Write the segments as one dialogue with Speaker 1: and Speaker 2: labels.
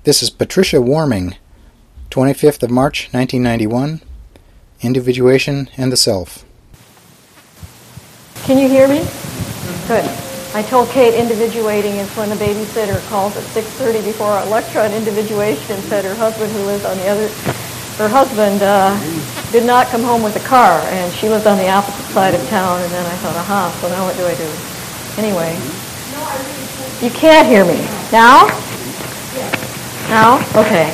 Speaker 1: This is Patricia Warming, 25th of March, 1991, Individuation and the Self.
Speaker 2: Can you hear me? Good. I told Kate individuating is when the babysitter calls at 6:30 before our lecture on individuation and said her husband, who lives on the other, her husband did not come home with a car, and she lived on the opposite side of town, and then I thought, aha, so now what do I do? Anyway. You can't hear me. Now? Now? Okay.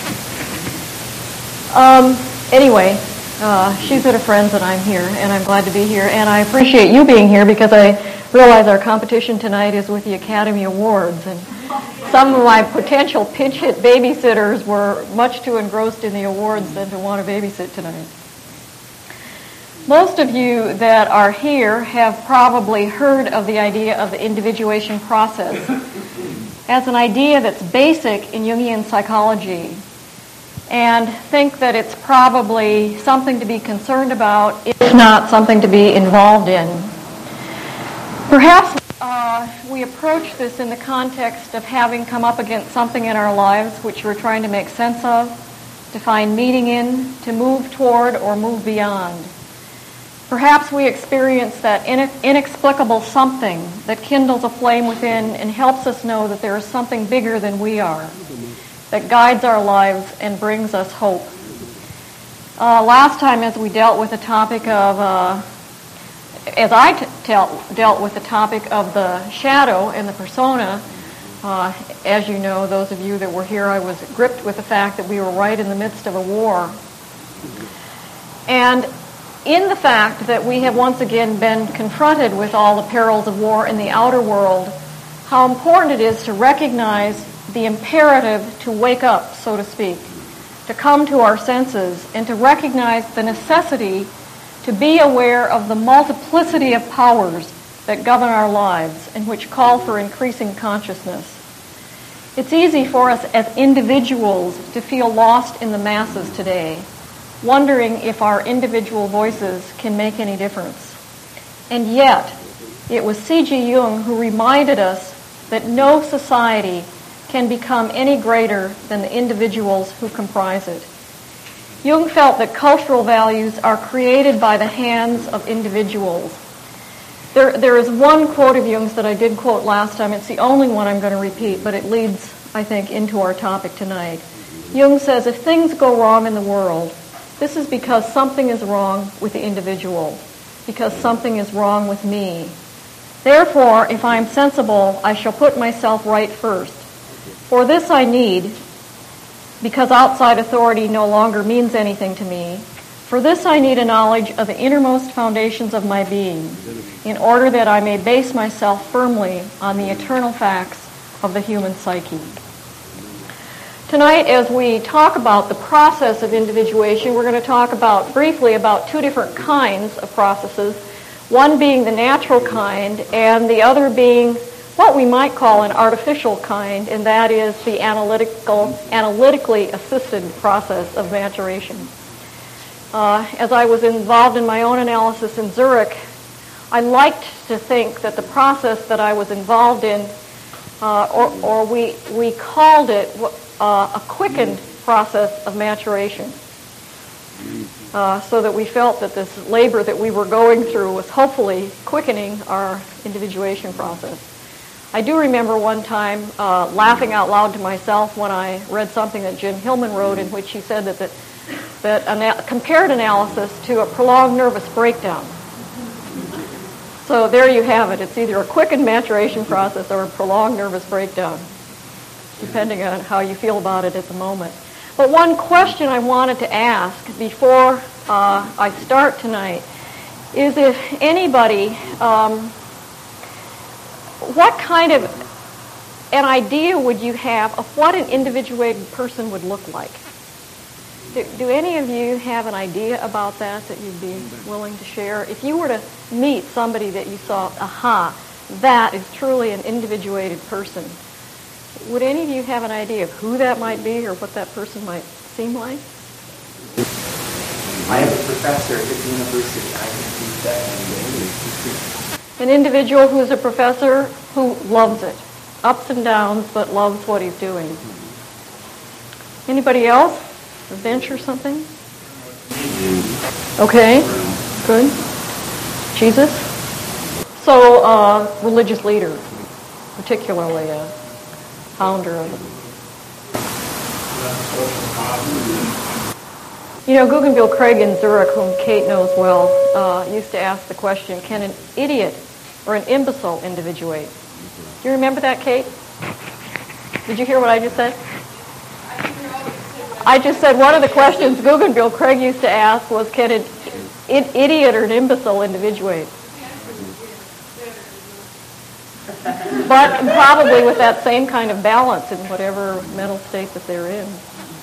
Speaker 2: Anyway, she's at a friend's and I'm here, and I'm glad to be here. And I appreciate you being here because I realize our competition tonight is with the Academy Awards. And some of my potential pinch hit babysitters were much too engrossed in the awards than to want to babysit tonight. Most of you that are here have probably heard of the idea of the individuation process as an idea that's basic in Jungian psychology, and think that it's probably something to be concerned about, if not something to be involved in. Perhaps we approach this in the context of having come up against something in our lives which we're trying to make sense of, to find meaning in, to move toward or move beyond. Perhaps we experience that inexplicable something that kindles a flame within and helps us know that there is something bigger than we are, that guides our lives and brings us hope. Last time, as we dealt with the topic of, dealt with the topic of the shadow and the persona, as you know, those of you that were here, I was gripped with the fact that we were right in the midst of a war. And in the fact that we have once again been confronted with all the perils of war in the outer world, how important it is to recognize the imperative to wake up, so to speak, to come to our senses, and to recognize the necessity to be aware of the multiplicity of powers that govern our lives and which call for increasing consciousness. It's easy for us as individuals to feel lost in the masses today, wondering if our individual voices can make any difference. And yet, it was C.G. Jung who reminded us that no society can become any greater than the individuals who comprise it. Jung felt that cultural values are created by the hands of individuals. There is one quote of Jung's that I did quote last time. It's the only one I'm going to repeat, but it leads, I think, into our topic tonight. Jung says, if things go wrong in the world, this is because something is wrong with the individual, because something is wrong with me. Therefore, if I am sensible, I shall put myself right first. For this I need, because outside authority no longer means anything to me, for this I need a knowledge of the innermost foundations of my being, in order that I may base myself firmly on the eternal facts of the human psyche. Tonight, as we talk about the process of individuation, we're going to talk briefly about two different kinds of processes, one being the natural kind and the other being what we might call an artificial kind, and that is the analytically assisted process of maturation. As I was involved in my own analysis in Zurich, I liked to think that the process that I was involved in, or we called it a quickened process of maturation, so that we felt that this labor that we were going through was hopefully quickening our individuation process. I do remember one time laughing out loud to myself when I read something that Jim Hillman wrote, in which he said that compared analysis to a prolonged nervous breakdown. So there you have it. It's either a quickened maturation process or a prolonged nervous breakdown, depending on how you feel about it at the moment. But one question I wanted to ask before I start tonight is if anybody, what kind of an idea would you have of what an individuated person would look like? Do any of you have an idea about that you'd be willing to share? If you were to meet somebody that you saw, aha, that is truly an individuated person, would any of you have an idea of who that might be or what that person might seem like?
Speaker 3: I am a professor at the university. I can see that.
Speaker 2: An individual who is a professor who loves it, ups and downs, but loves what he's doing. Anybody else? A bench or something? Okay, good. Jesus? So, religious leader, particularly a founder of it. You know, Guggenville Craig in Zurich, whom Kate knows well, used to ask the question, can an idiot or an imbecile individuate? Do you remember that, Kate? Did you hear what I just said? I just said one of the questions Guggenville Craig used to ask was, can an idiot or an imbecile individuate? But probably with that same kind of balance in whatever mental state that they're in.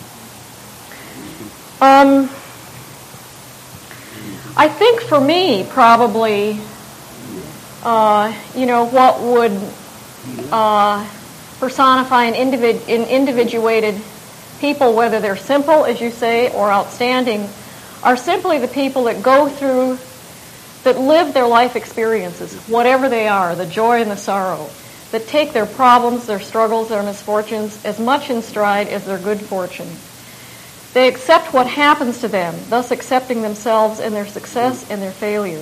Speaker 2: I think for me, probably, what would personify an individuated people, whether they're simple, as you say, or outstanding, are simply the people that go through, that live their life experiences, whatever they are, the joy and the sorrow, that take their problems, their struggles, their misfortunes as much in stride as their good fortune. They accept what happens to them, thus accepting themselves and their success and their failure.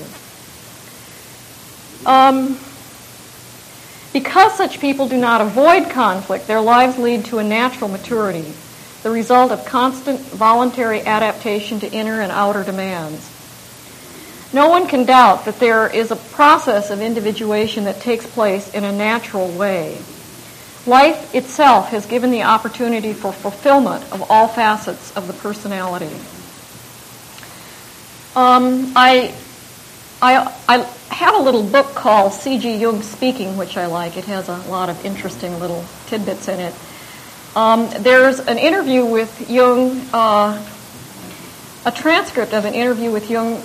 Speaker 2: Because such people do not avoid conflict, their lives lead to a natural maturity, the result of constant voluntary adaptation to inner and outer demands. No one can doubt that there is a process of individuation that takes place in a natural way. Life itself has given the opportunity for fulfillment of all facets of the personality. I have a little book called C.G. Jung Speaking, which I like. It has a lot of interesting little tidbits in it. There's an interview with Jung, a transcript of an interview with Jung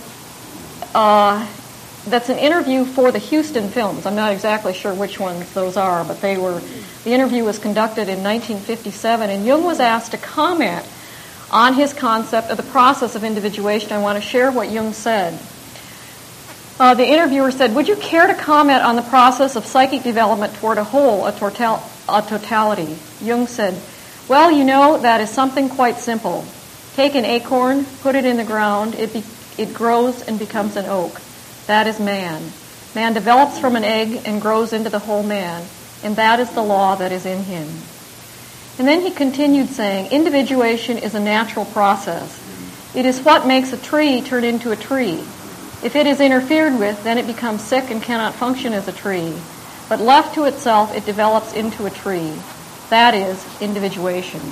Speaker 2: that's an interview for the Houston films. I'm not exactly sure which ones those are, but the interview was conducted in 1957, and Jung was asked to comment on his concept of the process of individuation. I want to share what Jung said. The interviewer said, "Would you care to comment on the process of psychic development toward a whole, a totality?" Jung said, "Well, you know, that is something quite simple. Take an acorn, put it in the ground, it grows and becomes an oak. That is man. Man develops from an egg and grows into the whole man, and that is the law that is in him." And then he continued saying, "Individuation is a natural process. It is what makes a tree turn into a tree. If it is interfered with, then it becomes sick and cannot function as a tree. But left to itself, it develops into a tree. That is individuation."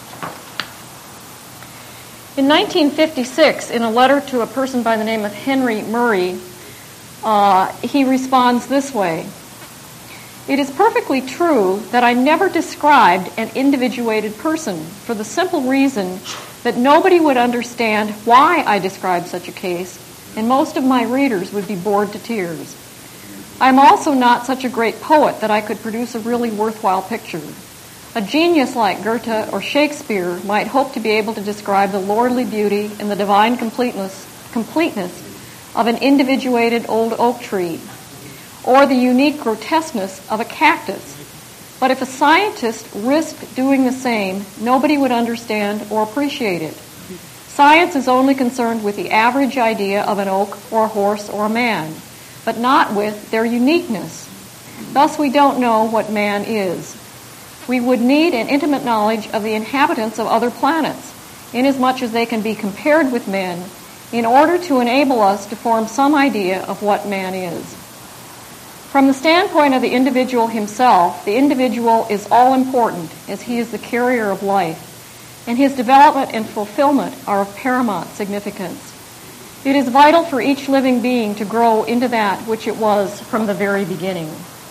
Speaker 2: In 1956, in a letter to a person by the name of Henry Murray, he responds this way: "It is perfectly true that I never described an individuated person for the simple reason that nobody would understand why I described such a case, and most of my readers would be bored to tears. I am also not such a great poet that I could produce a really worthwhile picture. A genius like Goethe or Shakespeare might hope to be able to describe the lordly beauty and the divine completeness of an individuated old oak tree, or the unique grotesqueness of a cactus. But if a scientist risked doing the same, nobody would understand or appreciate it. Science is only concerned with the average idea of an oak or a horse or a man, but not with their uniqueness. Thus we don't know what man is. We would need an intimate knowledge of the inhabitants of other planets, inasmuch as they can be compared with men, in order to enable us to form some idea of what man is. From the standpoint of the individual himself, the individual is all-important, as he is the carrier of life, and his development and fulfillment are of paramount significance. It is vital for each living being to grow into that which it was from the very beginning.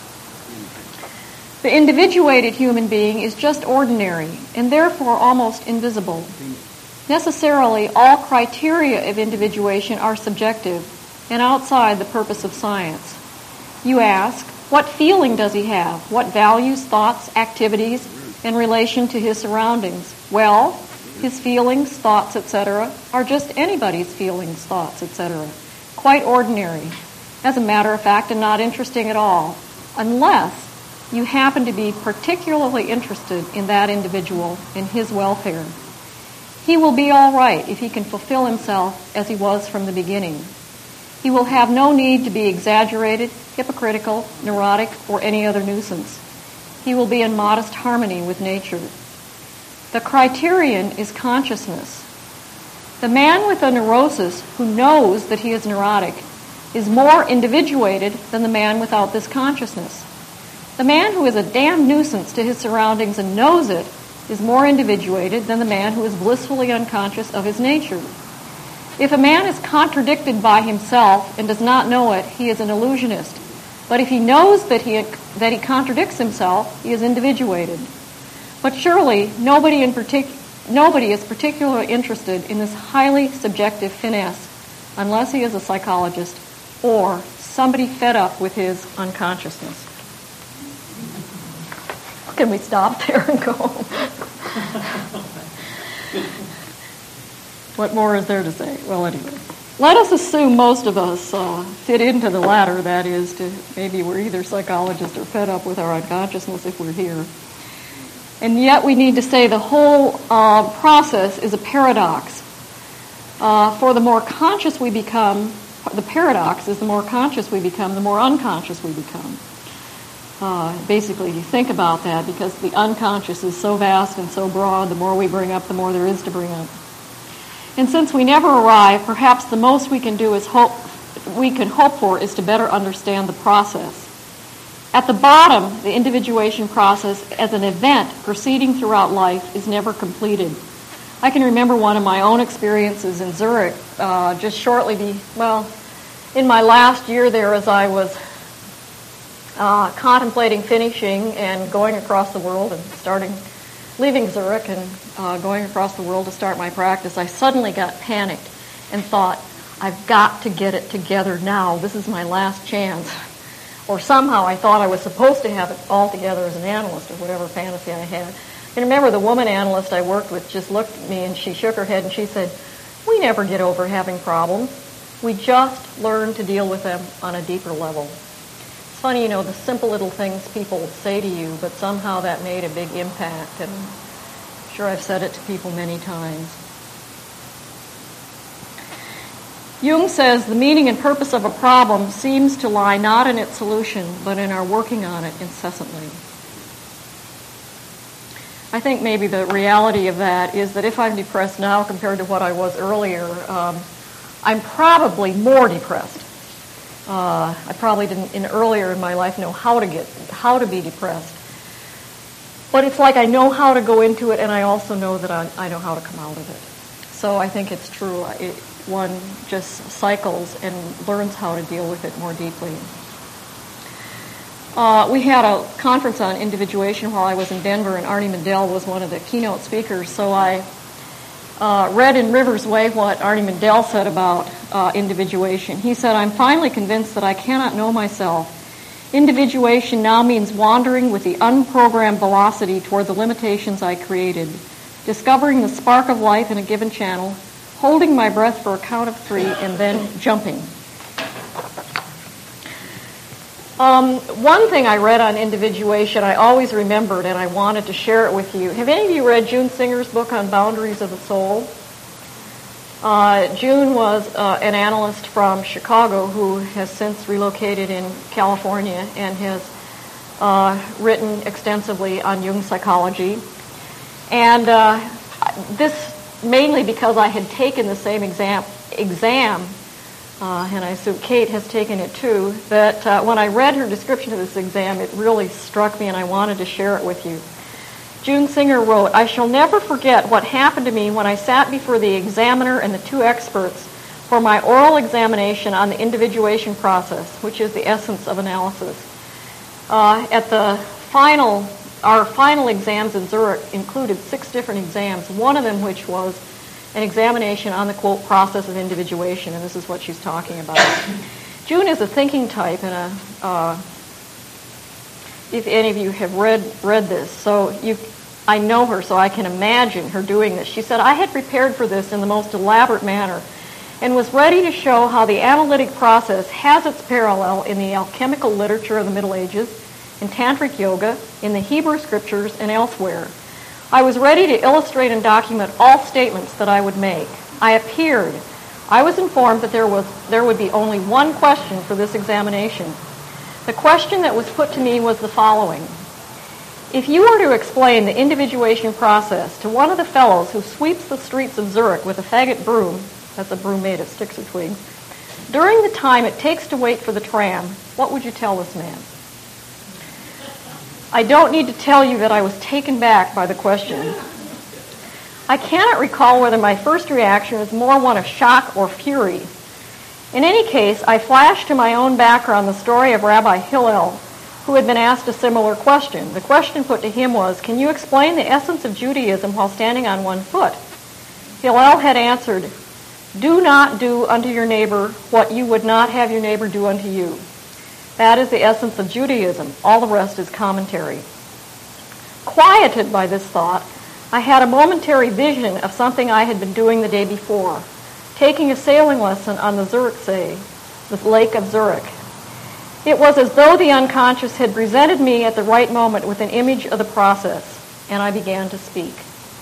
Speaker 2: The individuated human being is just ordinary, and therefore almost invisible. Necessarily, all criteria of individuation are subjective and outside the purpose of science. You ask, what feeling does he have? What values, thoughts, activities in relation to his surroundings? Well, his feelings, thoughts, etc. are just anybody's feelings, thoughts, etc. Quite ordinary, as a matter of fact, and not interesting at all, unless you happen to be particularly interested in that individual and his welfare. He will be all right if he can fulfill himself as he was from the beginning. He will have no need to be exaggerated, hypocritical, neurotic, or any other nuisance. He will be in modest harmony with nature. The criterion is consciousness. The man with a neurosis who knows that he is neurotic is more individuated than the man without this consciousness. The man who is a damn nuisance to his surroundings and knows it is more individuated than the man who is blissfully unconscious of his nature. If a man is contradicted by himself and does not know it, he is an illusionist. But if he knows that he contradicts himself, he is individuated. But surely nobody is particularly interested in this highly subjective finesse unless he is a psychologist or somebody fed up with his unconsciousness. Can we stop there and go? What more is there to say? Well, anyway. Let us assume most of us fit into the latter, that is, maybe we're either psychologists or fed up with our unconsciousness if we're here. And yet we need to say the whole process is a paradox. For the more conscious we become, the paradox is the more conscious we become, the more unconscious we become. Basically, you think about that, because the unconscious is so vast and so broad, the more we bring up, the more there is to bring up. And since we never arrive, perhaps the most we can do is hope for is to better understand the process. At the bottom, the individuation process as an event proceeding throughout life is never completed. I can remember one of my own experiences in Zurich, just shortly in my last year there, as I was contemplating finishing and going across the world and leaving Zurich and going across the world to start my practice. I suddenly got panicked and thought, I've got to get it together now. This is my last chance. Or somehow I thought I was supposed to have it all together as an analyst, or whatever fantasy I had. And remember, the woman analyst I worked with just looked at me and she shook her head and she said, we never get over having problems. We just learn to deal with them on a deeper level. It's funny, the simple little things people say to you, but somehow that made a big impact. And I'm sure I've said it to people many times. Jung says the meaning and purpose of a problem seems to lie not in its solution, but in our working on it incessantly. I think maybe the reality of that is that if I'm depressed now compared to what I was earlier, I'm probably more depressed. I probably didn't earlier in my life know how to be depressed. But it's like I know how to go into it, and I also know that I know how to come out of it. So I think it's true. One just cycles and learns how to deal with it more deeply. We had a conference on individuation while I was in Denver, and Arnie Mindell was one of the keynote speakers. So I read in River's Way what Arnie Mindell said about individuation. He said, I'm finally convinced that I cannot know myself. Individuation now means wandering with the unprogrammed velocity toward the limitations I created, discovering the spark of life in a given channel, holding my breath for a count of 3, and then jumping. One thing I read on individuation I always remembered, and I wanted to share it with you. Have any of you read June Singer's book on Boundaries of the Soul? June was an analyst from Chicago who has since relocated in California and has written extensively on Jung psychology. And this mainly because I had taken the same exam, and I assume Kate has taken it too, that when I read her description of this exam, it really struck me and I wanted to share it with you. June Singer wrote, I shall never forget what happened to me when I sat before the examiner and the 2 experts for my oral examination on the individuation process, which is the essence of analysis. At the our final exams in Zurich included 6 different exams, one of them which was an examination on the, quote, process of individuation, and this is what she's talking about. June is a thinking type, and if any of you have read this, so I know her, so I can imagine her doing this. She said, I had prepared for this in the most elaborate manner and was ready to show how the analytic process has its parallel in the alchemical literature of the Middle Ages, in Tantric yoga, in the Hebrew scriptures, and elsewhere. I was ready to illustrate and document all statements that I would make. I appeared. I was informed that there would be only one question for this examination. The question that was put to me was the following. If you were to explain the individuation process to one of the fellows who sweeps the streets of Zurich with a faggot broom, that's a broom made of sticks or twigs, during the time it takes to wait for the tram, what would you tell this man? I don't need to tell you that I was taken back by the question. I cannot recall whether my first reaction was more one of shock or fury. In any case, I flashed to my own background the story of Rabbi Hillel, who had been asked a similar question. The question put to him was, can you explain the essence of Judaism while standing on one foot? Hillel had answered, do not do unto your neighbor what you would not have your neighbor do unto you. That is the essence of Judaism. All the rest is commentary. Quieted by this thought, I had a momentary vision of something I had been doing the day before, taking a sailing lesson on the Zürichsee, the Lake of Zurich. It was as though the unconscious had presented me at the right moment with an image of the process, and I began to speak.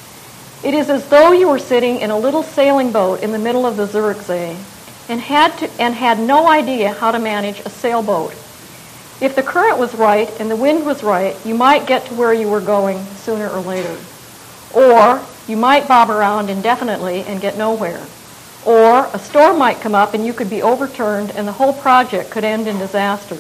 Speaker 2: It is as though you were sitting in a little sailing boat in the middle of the Zürichsee and had no idea how to manage a sailboat. If the current was right and the wind was right, you might get to where you were going sooner or later. Or you might bob around indefinitely and get nowhere. Or a storm might come up and you could be overturned and the whole project could end in disaster.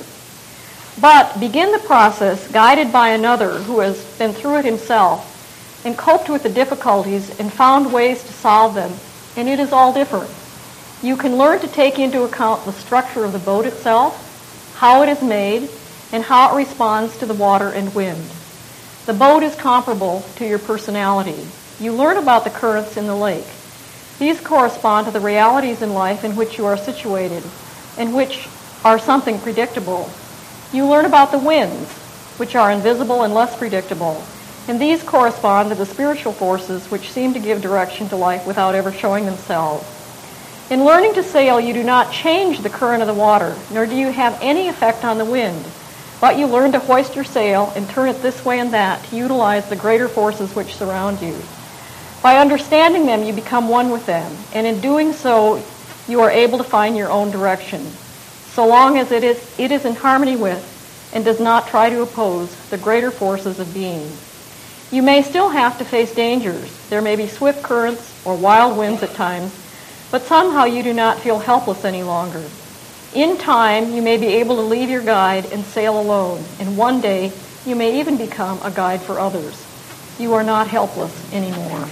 Speaker 2: But begin the process guided by another who has been through it himself and coped with the difficulties and found ways to solve them, and it is all different. You can learn to take into account the structure of the boat itself, how it is made, and how it responds to the water and wind. The boat is comparable to your personality. You learn about the currents in the lake. These correspond to the realities in life in which you are situated, and which are something predictable. You learn about the winds, which are invisible and less predictable, and these correspond to the spiritual forces which seem to give direction to life without ever showing themselves. In learning to sail, you do not change the current of the water, nor do you have any effect on the wind, but you learn to hoist your sail and turn it this way and that to utilize the greater forces which surround you. By understanding them, you become one with them, and in doing so, you are able to find your own direction, so long as it is in harmony with and does not try to oppose the greater forces of being. You may still have to face dangers. There may be swift currents or wild winds at times, but somehow you do not feel helpless any longer. In time, you may be able to leave your guide and sail alone, and one day you may even become a guide for others. You are not helpless anymore.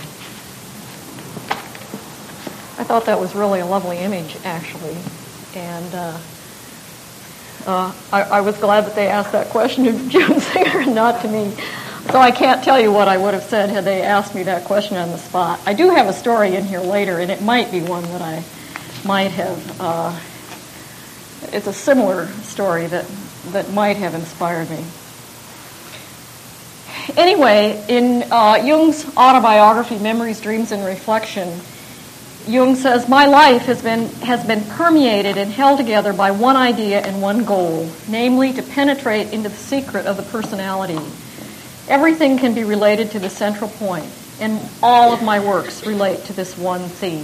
Speaker 2: I thought that was really a lovely image, actually, and I was glad that they asked that question to June Singer and not to me. So I can't tell you what I would have said had they asked me that question on the spot. I do have a story in here later, and it might be one that I might have, it's a similar story that might have inspired me. Anyway, in Jung's autobiography, Memories, Dreams, and Reflection, Jung says, my life has been permeated and held together by one idea and one goal, namely to penetrate into the secret of the personality. Everything can be related to the central point, and all of my works relate to this one theme.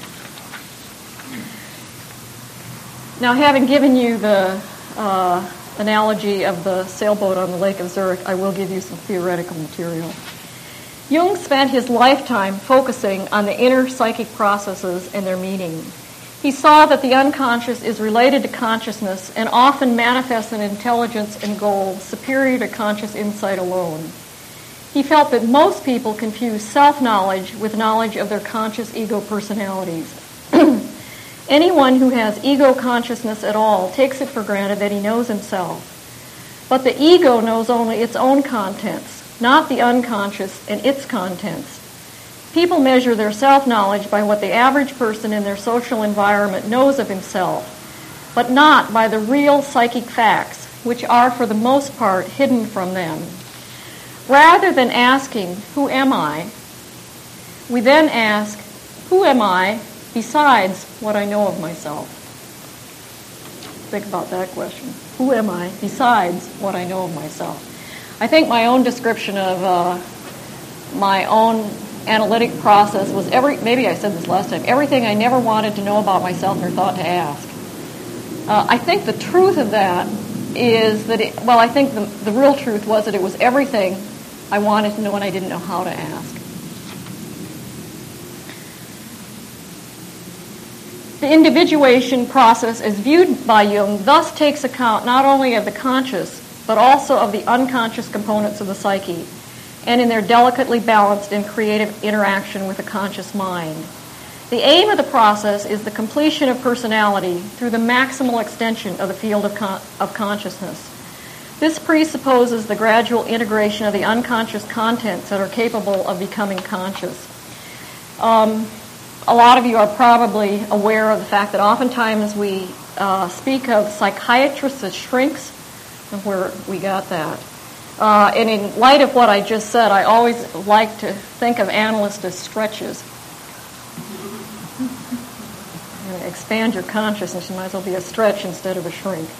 Speaker 2: Now, having given you the analogy of the sailboat on the Lake of Zurich, I will give you some theoretical material. Jung spent his lifetime focusing on the inner psychic processes and their meaning. He saw that the unconscious is related to consciousness and often manifests an intelligence and goal superior to conscious insight alone. He felt that most people confuse self-knowledge with knowledge of their conscious ego personalities. Anyone who has ego consciousness at all takes it for granted that he knows himself. But the ego knows only its own contents, not the unconscious and its contents. People measure their self-knowledge by what the average person in their social environment knows of himself, but not by the real psychic facts, which are for the most part hidden from them. Rather than asking, who am I? We then ask, who am I besides what I know of myself? Think about that question. Who am I besides what I know of myself? I think my own description of my own analytic process was maybe I said this last time, everything I never wanted to know about myself nor thought to ask. I think the truth of that is that I think the real truth was that it was everything I wanted to know and I didn't know how to ask. The individuation process as viewed by Jung thus takes account not only of the conscious, but also of the unconscious components of the psyche, and in their delicately balanced and creative interaction with the conscious mind. The aim of the process is the completion of personality through the maximal extension of the field of consciousness. This presupposes the gradual integration of the unconscious contents that are capable of becoming conscious. A lot of you are probably aware of the fact that oftentimes we speak of psychiatrists as shrinks, and where we got that. And in light of what I just said, I always like to think of analysts as stretches. Expand your consciousness, you might as well be a stretch instead of a shrink.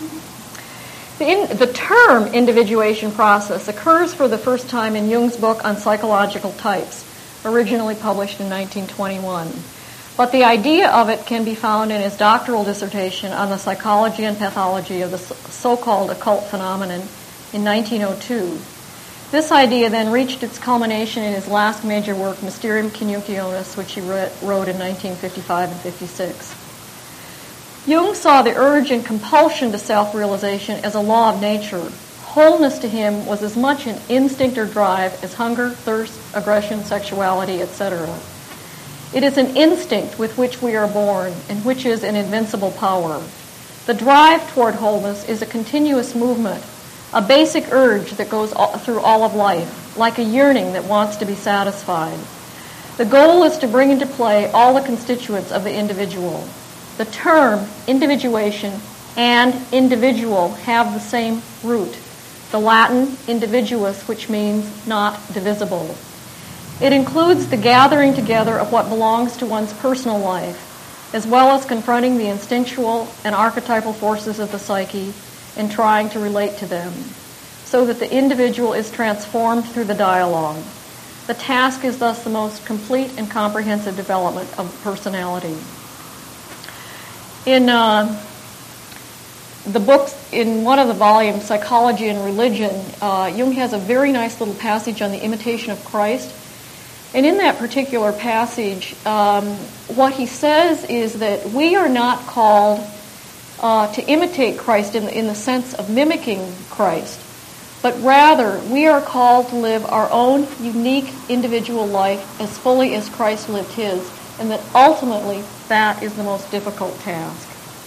Speaker 2: The term individuation process occurs for the first time in Jung's book on psychological types, originally published in 1921. But the idea of it can be found in his doctoral dissertation on the psychology and pathology of the so-called occult phenomenon in 1902. This idea then reached its culmination in his last major work, Mysterium Communicationis, which he wrote in 1955 and 56. Jung saw the urge and compulsion to self-realization as a law of nature. Wholeness to him was as much an instinct or drive as hunger, thirst, aggression, sexuality, etc. It is an instinct with which we are born and which is an invincible power. The drive toward wholeness is a continuous movement, a basic urge that goes through all of life, like a yearning that wants to be satisfied. The goal is to bring into play all the constituents of the individual. The term individuation and individual have the same root, the Latin individuus, which means not divisible. It includes the gathering together of what belongs to one's personal life, as well as confronting the instinctual and archetypal forces of the psyche and trying to relate to them, so that the individual is transformed through the dialogue. The task is thus the most complete and comprehensive development of personality. In the books, in one of the volumes, Psychology and Religion, Jung has a very nice little passage on the imitation of Christ. And in that particular passage, what he says is that we are not called to imitate Christ in the sense of mimicking Christ, but rather we are called to live our own unique individual life as fully as Christ lived his, and that ultimately that is the most difficult task.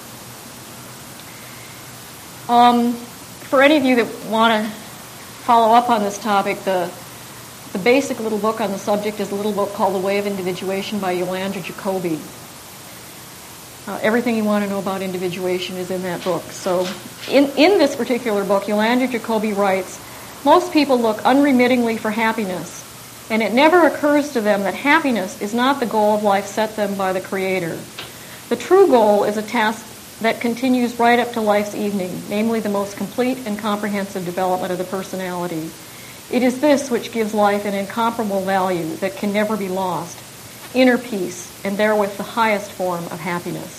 Speaker 2: For any of you that want to follow up on this topic, the basic little book on the subject is a little book called The Way of Individuation by Yolanda Jacobi. Everything you want to know about individuation is in that book. So in this particular book, Yolanda Jacobi writes, most people look unremittingly for happiness, and it never occurs to them that happiness is not the goal of life set them by the Creator. The true goal is a task that continues right up to life's evening, namely the most complete and comprehensive development of the personality. It is this which gives life an incomparable value that can never be lost, inner peace, and therewith the highest form of happiness.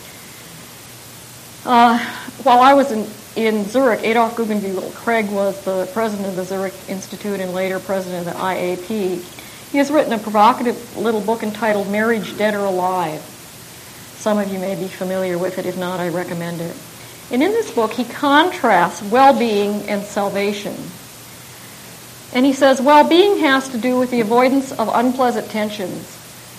Speaker 2: While I was in Zurich, Adolf Guggenbühl Craig was the president of the Zurich Institute and later president of the IAP. He has written a provocative little book entitled Marriage, Dead or Alive. Some of you may be familiar with it. If not, I recommend it. And in this book, he contrasts well-being and salvation. And he says, well-being has to do with the avoidance of unpleasant tensions,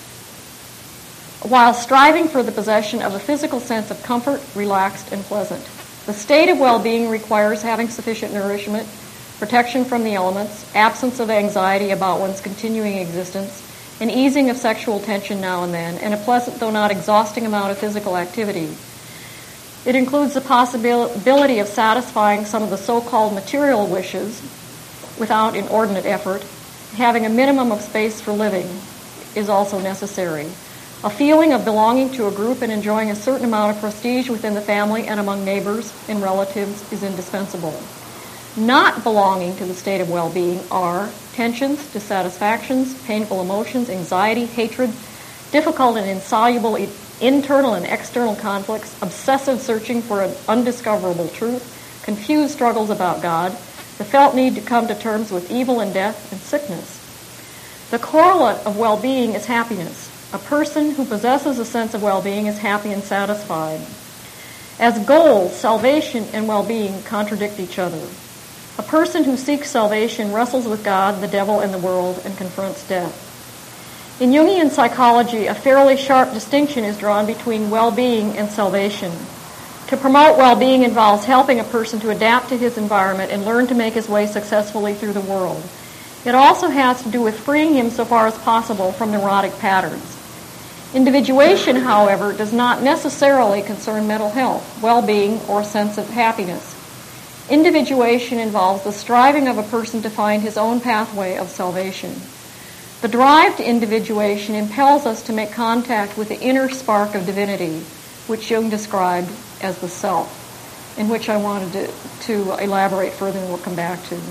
Speaker 2: while striving for the possession of a physical sense of comfort, relaxed, and pleasant. The state of well-being requires having sufficient nourishment, protection from the elements, absence of anxiety about one's continuing existence, an easing of sexual tension now and then, and a pleasant, though not exhausting, amount of physical activity. It includes the possibility of satisfying some of the so-called material wishes without inordinate effort. Having a minimum of space for living is also necessary. A feeling of belonging to a group and enjoying a certain amount of prestige within the family and among neighbors and relatives is indispensable. Not belonging to the state of well-being are tensions, dissatisfactions, painful emotions, anxiety, hatred, difficult and insoluble internal and external conflicts, obsessive searching for an undiscoverable truth, confused struggles about God, the felt need to come to terms with evil and death and sickness. The correlate of well-being is happiness. A person who possesses a sense of well-being is happy and satisfied. As goals, salvation and well-being contradict each other. A person who seeks salvation wrestles with God, the devil, and the world, and confronts death. In Jungian psychology, a fairly sharp distinction is drawn between well-being and salvation. To promote well-being involves helping a person to adapt to his environment and learn to make his way successfully through the world. It also has to do with freeing him so far as possible from neurotic patterns. Individuation, however, does not necessarily concern mental health, well-being, or sense of happiness. Individuation involves the striving of a person to find his own pathway of salvation. The drive to individuation impels us to make contact with the inner spark of divinity, which Jung described as the self, in which I wanted to elaborate further and we'll come back to.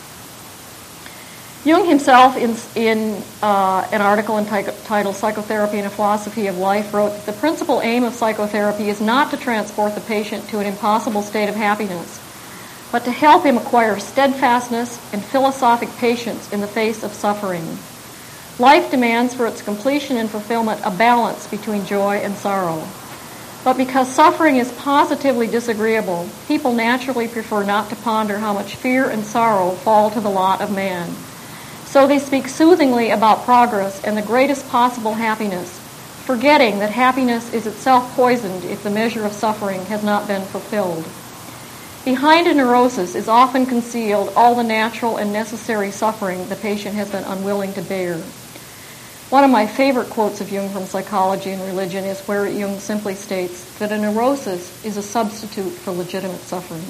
Speaker 2: Jung himself, in an article entitled Psychotherapy and a Philosophy of Life, wrote that the principal aim of psychotherapy is not to transport the patient to an impossible state of happiness, but to help him acquire steadfastness and philosophic patience in the face of suffering. Life demands for its completion and fulfillment a balance between joy and sorrow. But because suffering is positively disagreeable, people naturally prefer not to ponder how much fear and sorrow fall to the lot of man. So they speak soothingly about progress and the greatest possible happiness, forgetting that happiness is itself poisoned if the measure of suffering has not been fulfilled. Behind a neurosis is often concealed all the natural and necessary suffering the patient has been unwilling to bear. One of my favorite quotes of Jung from Psychology and Religion is where Jung simply states that a neurosis is a substitute for legitimate suffering.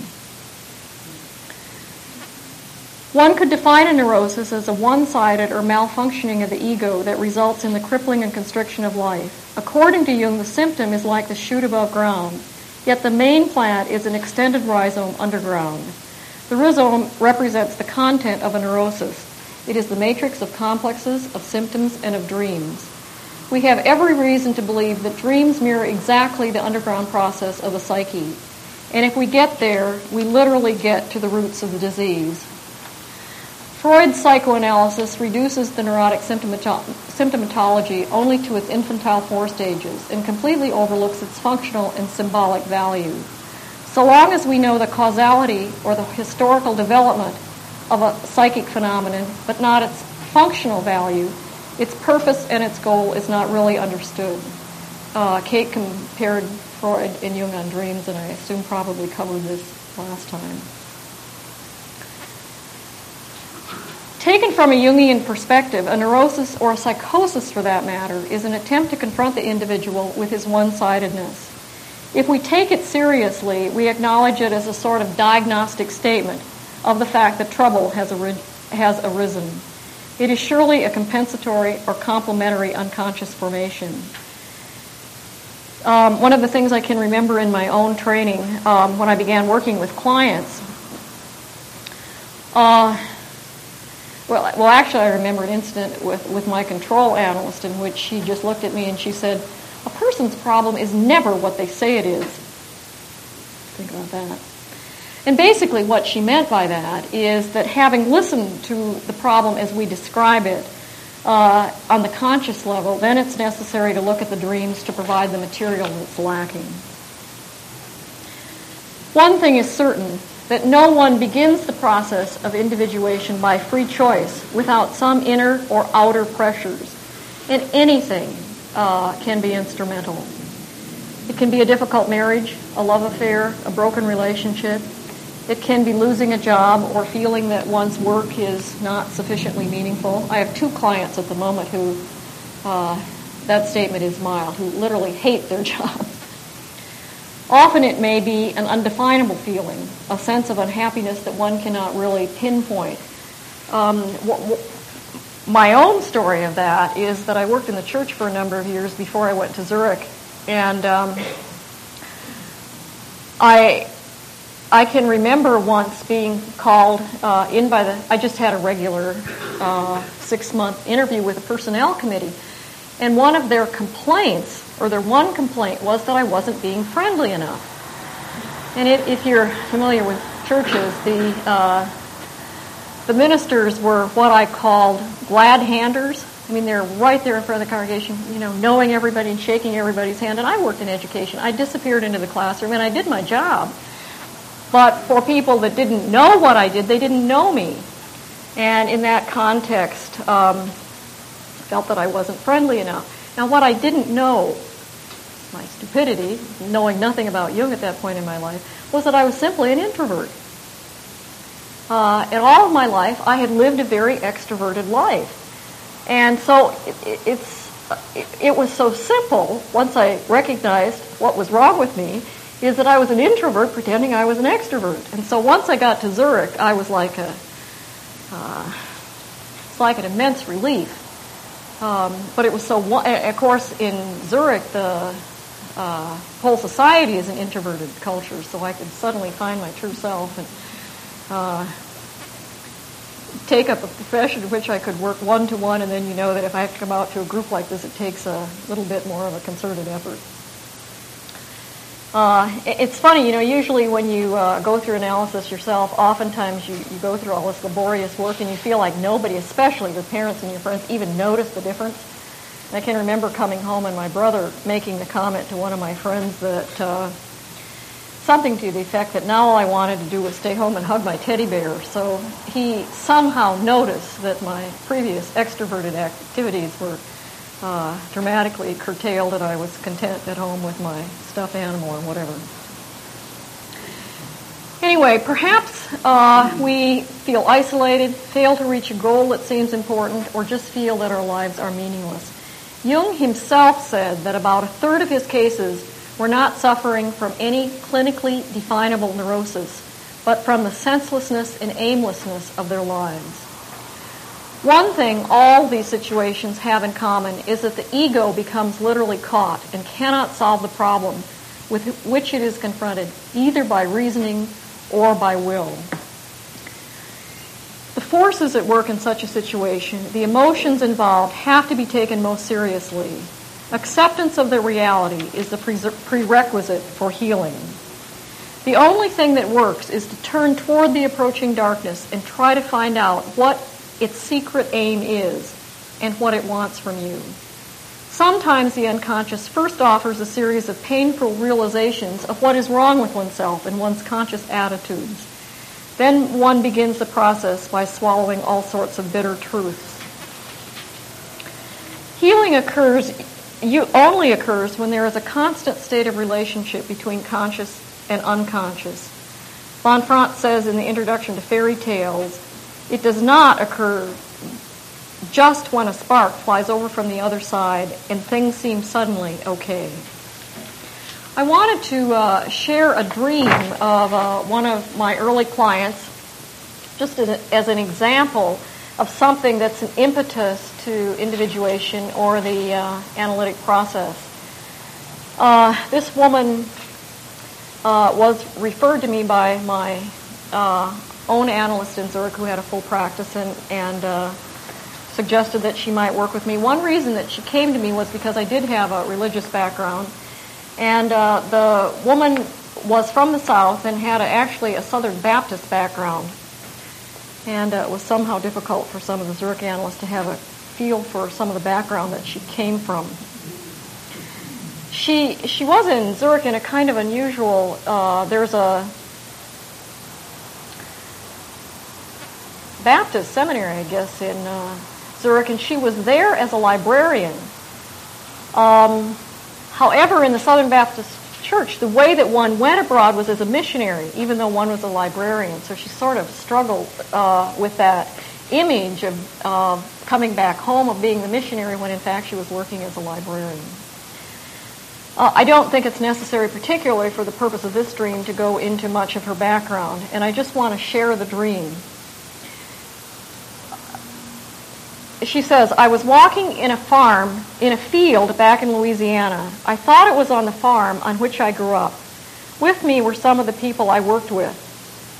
Speaker 2: One could define a neurosis as a one-sided or malfunctioning of the ego that results in the crippling and constriction of life. According to Jung, the symptom is like the shoot above ground, yet the main plant is an extended rhizome underground. The rhizome represents the content of a neurosis. It is the matrix of complexes, of symptoms, and of dreams. We have every reason to believe that dreams mirror exactly the underground process of the psyche. And if we get there, we literally get to the roots of the disease. Freud's psychoanalysis reduces the neurotic symptomatology only to its infantile 4 stages and completely overlooks its functional and symbolic value. So long as we know the causality or the historical development of a psychic phenomenon, but not its functional value, its purpose and its goal is not really understood. Kate compared Freud and Jung on dreams, and I assume probably covered this last time. Taken from a Jungian perspective, a neurosis, or a psychosis for that matter, is an attempt to confront the individual with his one-sidedness. If we take it seriously, we acknowledge it as a sort of diagnostic statement of the fact that trouble has arisen. It is surely a compensatory or complementary unconscious formation. One of the things I can remember in my own training when I began working with clients, Well, actually, I remember an incident with my control analyst in which she just looked at me and she said, "A person's problem is never what they say it is." Think about that. And basically what she meant by that is that having listened to the problem as we describe it on the conscious level, then it's necessary to look at the dreams to provide the material that's lacking. One thing is certain, that no one begins the process of individuation by free choice without some inner or outer pressures. And anything can be instrumental. It can be a difficult marriage, a love affair, a broken relationship. It can be losing a job or feeling that one's work is not sufficiently meaningful. I have 2 clients at the moment who, that statement is mild, who literally hate their jobs. Often it may be an undefinable feeling, a sense of unhappiness that one cannot really pinpoint. My own story of that is that I worked in the church for a number of years before I went to Zurich, and I I can remember once being called in by the, I just had a regular 6-month interview with the personnel committee, and one of their complaints, or their one complaint, was that I wasn't being friendly enough. And if you're familiar with churches, the ministers were what I called glad handers. I mean, they're right there in front of the congregation, knowing everybody and shaking everybody's hand. And I worked in education. I disappeared into the classroom, and I did my job. But for people that didn't know what I did, they didn't know me. And in that context, felt that I wasn't friendly enough. Now, what I didn't know, my stupidity, knowing nothing about Jung at that point in my life, was that I was simply an introvert. In all of my life, I had lived a very extroverted life. And so it was so simple, once I recognized what was wrong with me, is that I was an introvert pretending I was an extrovert. And so once I got to Zurich, I was like it's like an immense relief. But it was so, of course, in Zurich, the whole society is an introverted culture, so I could suddenly find my true self and take up a profession in which I could work one-to-one, and then that if I have to come out to a group like this, it takes a little bit more of a concerted effort. It's funny, usually when you go through analysis yourself, oftentimes you go through all this laborious work and you feel like nobody, especially your parents and your friends, even notice the difference. And I can remember coming home and my brother making the comment to one of my friends that something to the effect that now all I wanted to do was stay home and hug my teddy bear. So he somehow noticed that my previous extroverted activities were dramatically curtailed, and I was content at home with my stuffed animal or whatever. Anyway, perhaps we feel isolated, fail to reach a goal that seems important, or just feel that our lives are meaningless. Jung himself said that about a third of his cases were not suffering from any clinically definable neurosis, but from the senselessness and aimlessness of their lives. One thing all these situations have in common is that the ego becomes literally caught and cannot solve the problem with which it is confronted, either by reasoning or by will. The forces at work in such a situation, the emotions involved, have to be taken most seriously. Acceptance of the reality is the prerequisite for healing. The only thing that works is to turn toward the approaching darkness and try to find out what its secret aim is and what it wants from you. Sometimes the unconscious first offers a series of painful realizations of what is wrong with oneself and one's conscious attitudes. Then one begins the process by swallowing all sorts of bitter truths. Healing only occurs when there is a constant state of relationship between conscious and unconscious. Lanfront says in the introduction to Fairy Tales, it does not occur just when a spark flies over from the other side and things seem suddenly okay. I wanted to share a dream of one of my early clients, just as an example of something that's an impetus to individuation or the analytic process. This woman was referred to me by my own analyst in Zurich who had a full practice and suggested that she might work with me. One reason that she came to me was because I did have a religious background, and the woman was from the South and had actually a Southern Baptist background, and it was somehow difficult for some of the Zurich analysts to have a feel for some of the background that she came from. She was in Zurich in a kind of unusual, there's a Baptist seminary, I guess, in Zurich, and she was there as a librarian. However, in the Southern Baptist Church, the way that one went abroad was as a missionary, even though one was a librarian. So she sort of struggled with that image of coming back home, of being the missionary, when in fact she was working as a librarian. I don't think it's necessary, particularly for the purpose of this dream, to go into much of her background, and I just want to share the dream. She says, I was walking in a field back in Louisiana. I thought it was on the farm on which I grew up. With me were some of the people I worked with.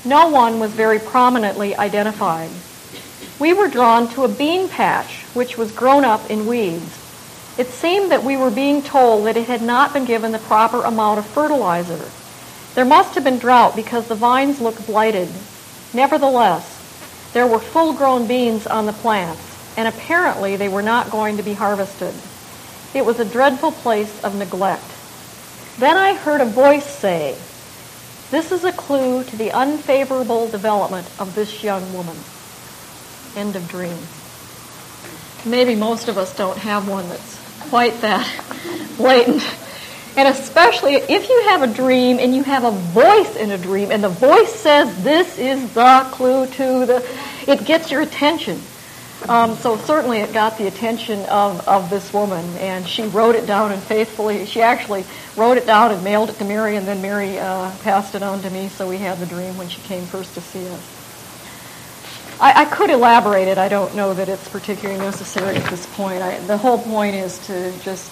Speaker 2: No one was very prominently identified. We were drawn to a bean patch, which was grown up in weeds. It seemed that we were being told that it had not been given the proper amount of fertilizer. There must have been drought because the vines looked blighted. Nevertheless, there were full-grown beans on the plants, and apparently they were not going to be harvested. It was a dreadful place of neglect. Then I heard a voice say, "This is a clue to the unfavorable development of this young woman." End of dream. Maybe most of us don't have one that's quite that blatant. And especially if you have a dream and you have a voice in a dream and the voice says this is the clue to it gets your attention. So certainly it got the attention of this woman, and she wrote it down, and faithfully, she actually wrote it down and mailed it to Mary, and then Mary passed it on to me, so we had the dream when she came first to see us. I could elaborate it. I don't know that it's particularly necessary at this point. The whole point is to just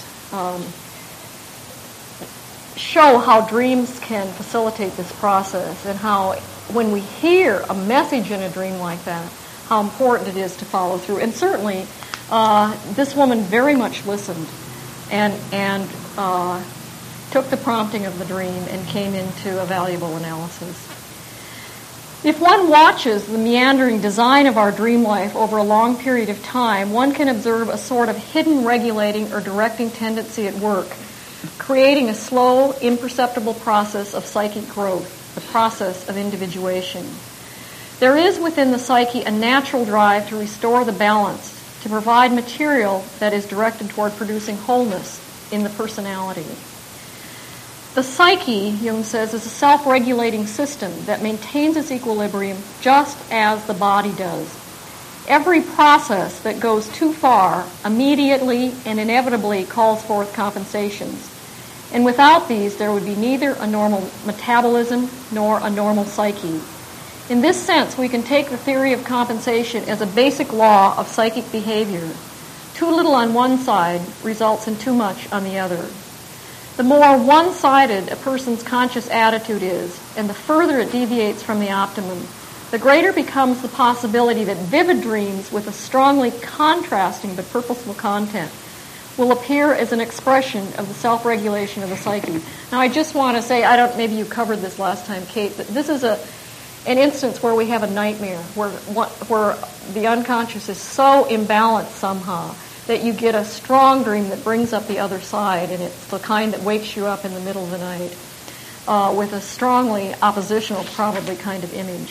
Speaker 2: show how dreams can facilitate this process, and how when we hear a message in a dream like that, how important it is to follow through. And certainly, this woman very much listened and took the prompting of the dream and came into a valuable analysis. If one watches the meandering design of our dream life over a long period of time, one can observe a sort of hidden regulating or directing tendency at work, creating a slow, imperceptible process of psychic growth, the process of individuation. There is within the psyche a natural drive to restore the balance, to provide material that is directed toward producing wholeness in the personality. The psyche, Jung says, is a self-regulating system that maintains its equilibrium just as the body does. Every process that goes too far immediately and inevitably calls forth compensations. And without these, there would be neither a normal metabolism nor a normal psyche. In this sense, we can take the theory of compensation as a basic law of psychic behavior. Too little on one side results in too much on the other. The more one-sided a person's conscious attitude is, and the further it deviates from the optimum, the greater becomes the possibility that vivid dreams with a strongly contrasting but purposeful content will appear as an expression of the self-regulation of the psyche. Now, I just want to say, maybe you covered this last time, Kate, but this is an instance where we have a nightmare, where the unconscious is so imbalanced somehow that you get a strong dream that brings up the other side, and it's the kind that wakes you up in the middle of the night with a strongly oppositional, probably, kind of image.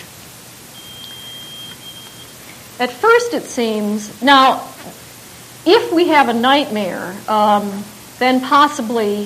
Speaker 2: At first it seems, now, if we have a nightmare, then possibly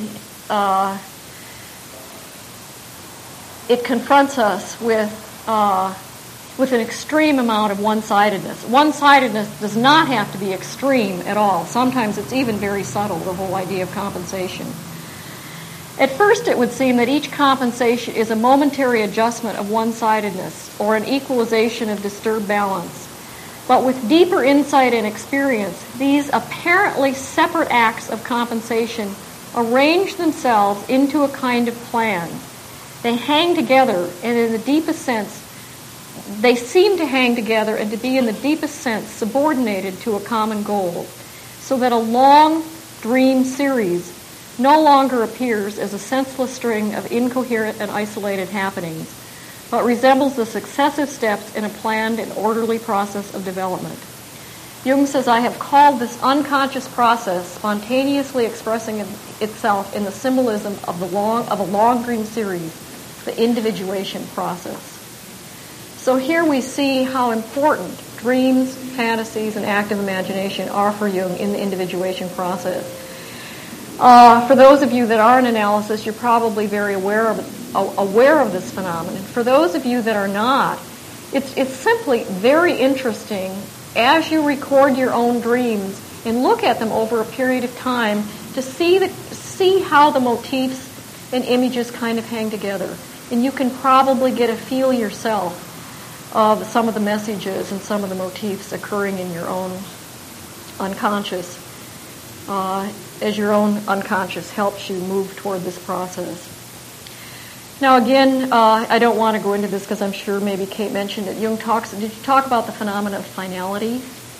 Speaker 2: it confronts us with an extreme amount of one-sidedness. One-sidedness does not have to be extreme at all. Sometimes it's even very subtle, the whole idea of compensation. At first it would seem that each compensation is a momentary adjustment of one-sidedness or an equalization of disturbed balance. But with deeper insight and experience, these apparently separate acts of compensation arrange themselves into a kind of plan. They hang together, and in the deepest sense, they seem to hang together and to be in the deepest sense subordinated to a common goal, so that a long dream series no longer appears as a senseless string of incoherent and isolated happenings, but resembles the successive steps in a planned and orderly process of development. Jung says, I have called this unconscious process spontaneously expressing itself in the symbolism of a long dream series, the individuation process. So here we see how important dreams, fantasies, and active imagination are for Jung in the individuation process. For those of you that are in analysis, you're probably very aware of this phenomenon. For those of you that are not, it's simply very interesting as you record your own dreams and look at them over a period of time to see how the motifs and images kind of hang together. And you can probably get a feel yourself of some of the messages and some of the motifs occurring in your own unconscious, as your own unconscious helps you move toward this process. Now again, I don't want to go into this because I'm sure maybe Kate mentioned it. Jung did you talk about the phenomena of finality?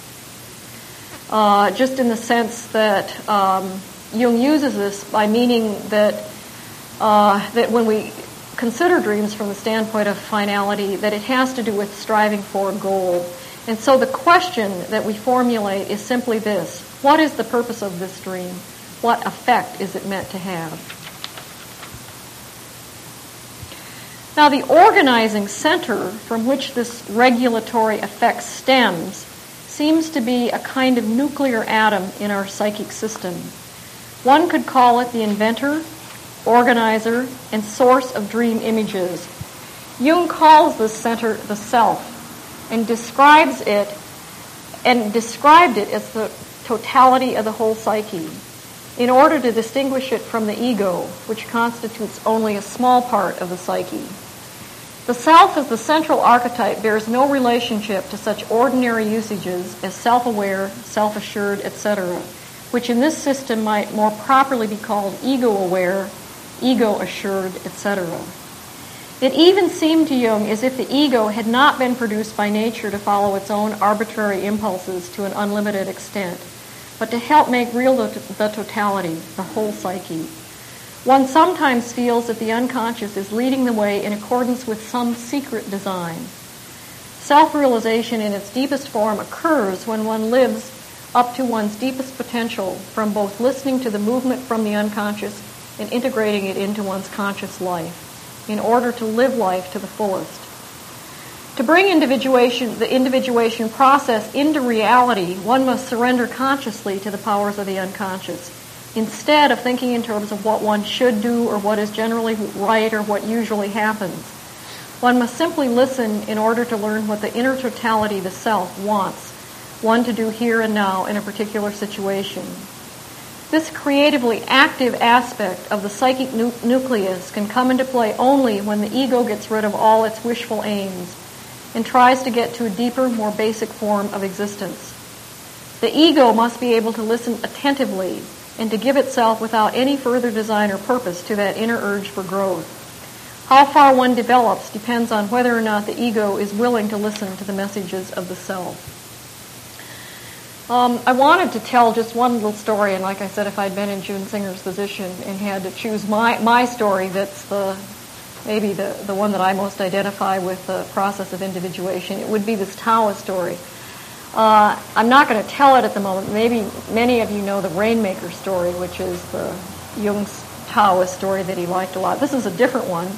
Speaker 2: Just in the sense that Jung uses this by meaning that that when we consider dreams from the standpoint of finality, that it has to do with striving for a goal. And so the question that we formulate is simply this: what is the purpose of this dream? What effect is it meant to have? Now, the organizing center from which this regulatory effect stems seems to be a kind of nuclear atom in our psychic system. One could call it the inventor, organizer, and source of dream images. Jung calls this center the self and described it as the totality of the whole psyche, in order to distinguish it from the ego, which constitutes only a small part of the psyche. The self as the central archetype bears no relationship to such ordinary usages as self-aware, self-assured, etc., which in this system might more properly be called ego-aware, ego-assured, etc. It even seemed to Jung as if the ego had not been produced by nature to follow its own arbitrary impulses to an unlimited extent, but to help make real the totality, the whole psyche. One sometimes feels that the unconscious is leading the way in accordance with some secret design. Self-realization in its deepest form occurs when one lives up to one's deepest potential from both listening to the movement from the unconscious and integrating it into one's conscious life in order to live life to the fullest. To bring the individuation process into reality, one must surrender consciously to the powers of the unconscious, instead of thinking in terms of what one should do or what is generally right or what usually happens. One must simply listen in order to learn what the inner totality, the self, wants one to do here and now in a particular situation. This creatively active aspect of the psychic nucleus can come into play only when the ego gets rid of all its wishful aims and tries to get to a deeper, more basic form of existence. The ego must be able to listen attentively and to give itself without any further design or purpose to that inner urge for growth. How far one develops depends on whether or not the ego is willing to listen to the messages of the self. I wanted to tell just one little story, and like I said, if I'd been in June Singer's position and had to choose my story, that's maybe the one that I most identify with the process of individuation, it would be this Taoist story. I'm not going to tell it at the moment. Maybe many of you know the Rainmaker story, which is the Jung's Taoist story that he liked a lot. This is a different one.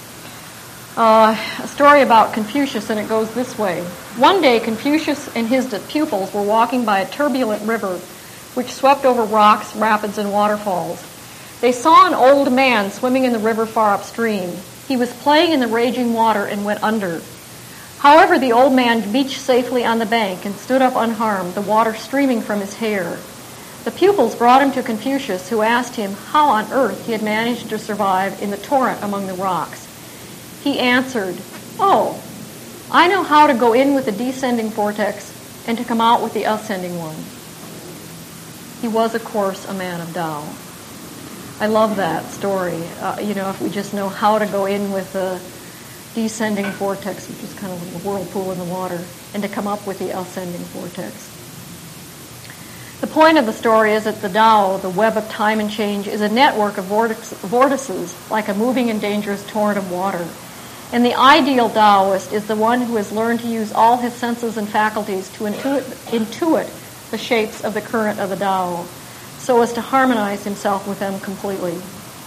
Speaker 2: A story about Confucius, and it goes this way. One day, Confucius and his pupils were walking by a turbulent river which swept over rocks, rapids, and waterfalls. They saw an old man swimming in the river far upstream. He was playing in the raging water and went under. However, the old man beached safely on the bank and stood up unharmed, the water streaming from his hair. The pupils brought him to Confucius, who asked him how on earth he had managed to survive in the torrent among the rocks. He answered, "Oh, I know how to go in with the descending vortex and to come out with the ascending one." He was, of course, a man of Tao. I love that story. If we just know how to go in with the descending vortex, which is kind of like a whirlpool in the water, and to come up with the ascending vortex. The point of the story is that the Tao, the web of time and change, is a network of vortices like a moving and dangerous torrent of water. And the ideal Taoist is the one who has learned to use all his senses and faculties to intuit the shapes of the current of the Tao, so as to harmonize himself with them completely.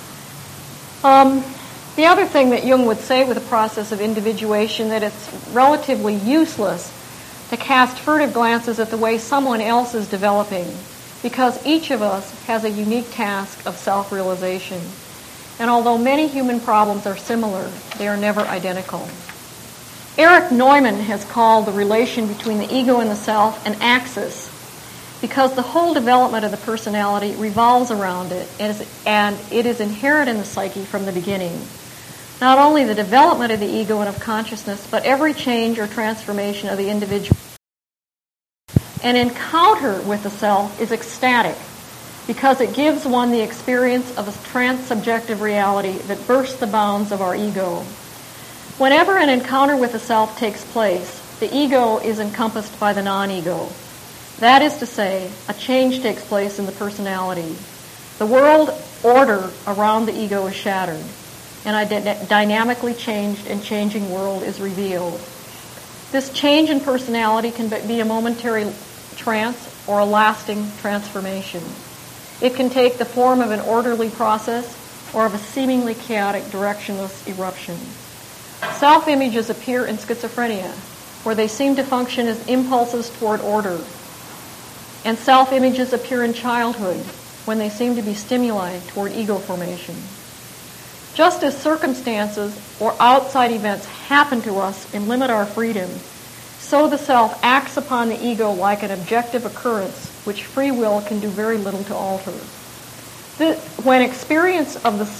Speaker 2: The other thing that Jung would say with the process of individuation, that it's relatively useless to cast furtive glances at the way someone else is developing, because each of us has a unique task of self-realization. And although many human problems are similar, they are never identical. Erich Neumann has called the relation between the ego and the self an axis, because the whole development of the personality revolves around it, and it is inherent in the psyche from the beginning. Not only the development of the ego and of consciousness, but every change or transformation of the individual. An encounter with the self is ecstatic. because it gives one the experience of a trans-subjective reality that bursts the bounds of our ego. Whenever an encounter with the self takes place, the ego is encompassed by the non-ego. That is to say, a change takes place in the personality. The world order around the ego is shattered, and a dynamically changed and changing world is revealed. This change in personality can be a momentary trance or a lasting transformation. It can take the form of an orderly process or of a seemingly chaotic, directionless eruption. Self-images appear in schizophrenia, where they seem to function as impulses toward order. And self-images appear in childhood, when they seem to be stimuli toward ego formation. Just as circumstances or outside events happen to us and limit our freedom, so the self acts upon the ego like an objective occurrence, which free will can do very little to alter. When experiences of the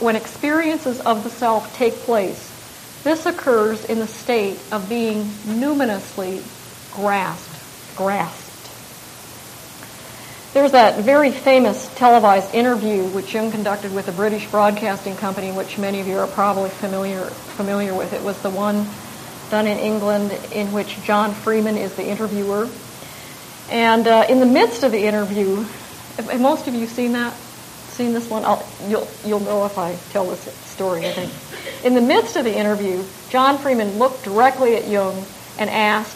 Speaker 2: self take place, this occurs in the state of being numinously grasped. There's that very famous televised interview which Jung conducted with the British Broadcasting Company, which many of you are probably familiar with. It was the one done in England in which John Freeman is the interviewer. And in the midst of the interview, have most of you seen this one? You'll know if I tell this story, I think. In the midst of the interview, John Freeman looked directly at Jung and asked,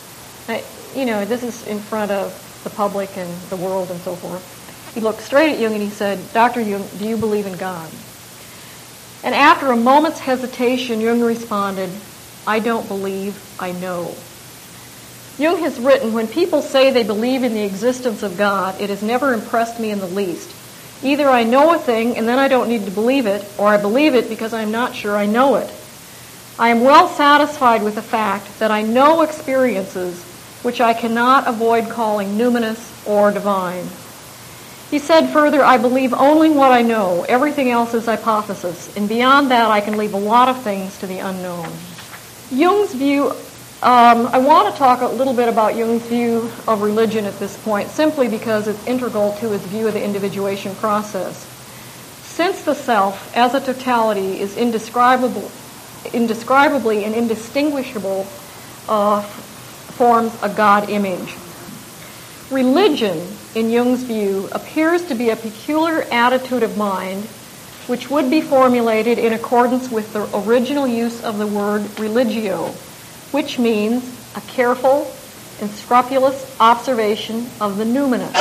Speaker 2: this is in front of the public and the world and so forth. He looked straight at Jung and he said, "Dr. Jung, do you believe in God?" And after a moment's hesitation, Jung responded, "I don't believe, I know." Jung has written, "When people say they believe in the existence of God, it has never impressed me in the least. Either I know a thing and then I don't need to believe it, or I believe it because I'm not sure I know it. I am well satisfied with the fact that I know experiences which I cannot avoid calling numinous or divine." He said further, "I believe only what I know. Everything else is hypothesis, and beyond that I can leave a lot of things to the unknown." Jung's view, I want to talk a little bit about Jung's view of religion at this point, simply because it's integral to his view of the individuation process. Since the self, as a totality, is indescribably and indistinguishable forms a God image. Religion, in Jung's view, appears to be a peculiar attitude of mind which would be formulated in accordance with the original use of the word religio, which means a careful and scrupulous observation of the numinous.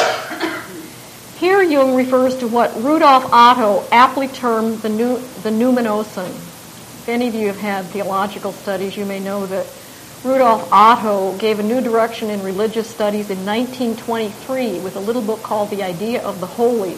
Speaker 2: Here Jung refers to what Rudolf Otto aptly termed the numinosum. If any of you have had theological studies, you may know that Rudolf Otto gave a new direction in religious studies in 1923 with a little book called The Idea of the Holy,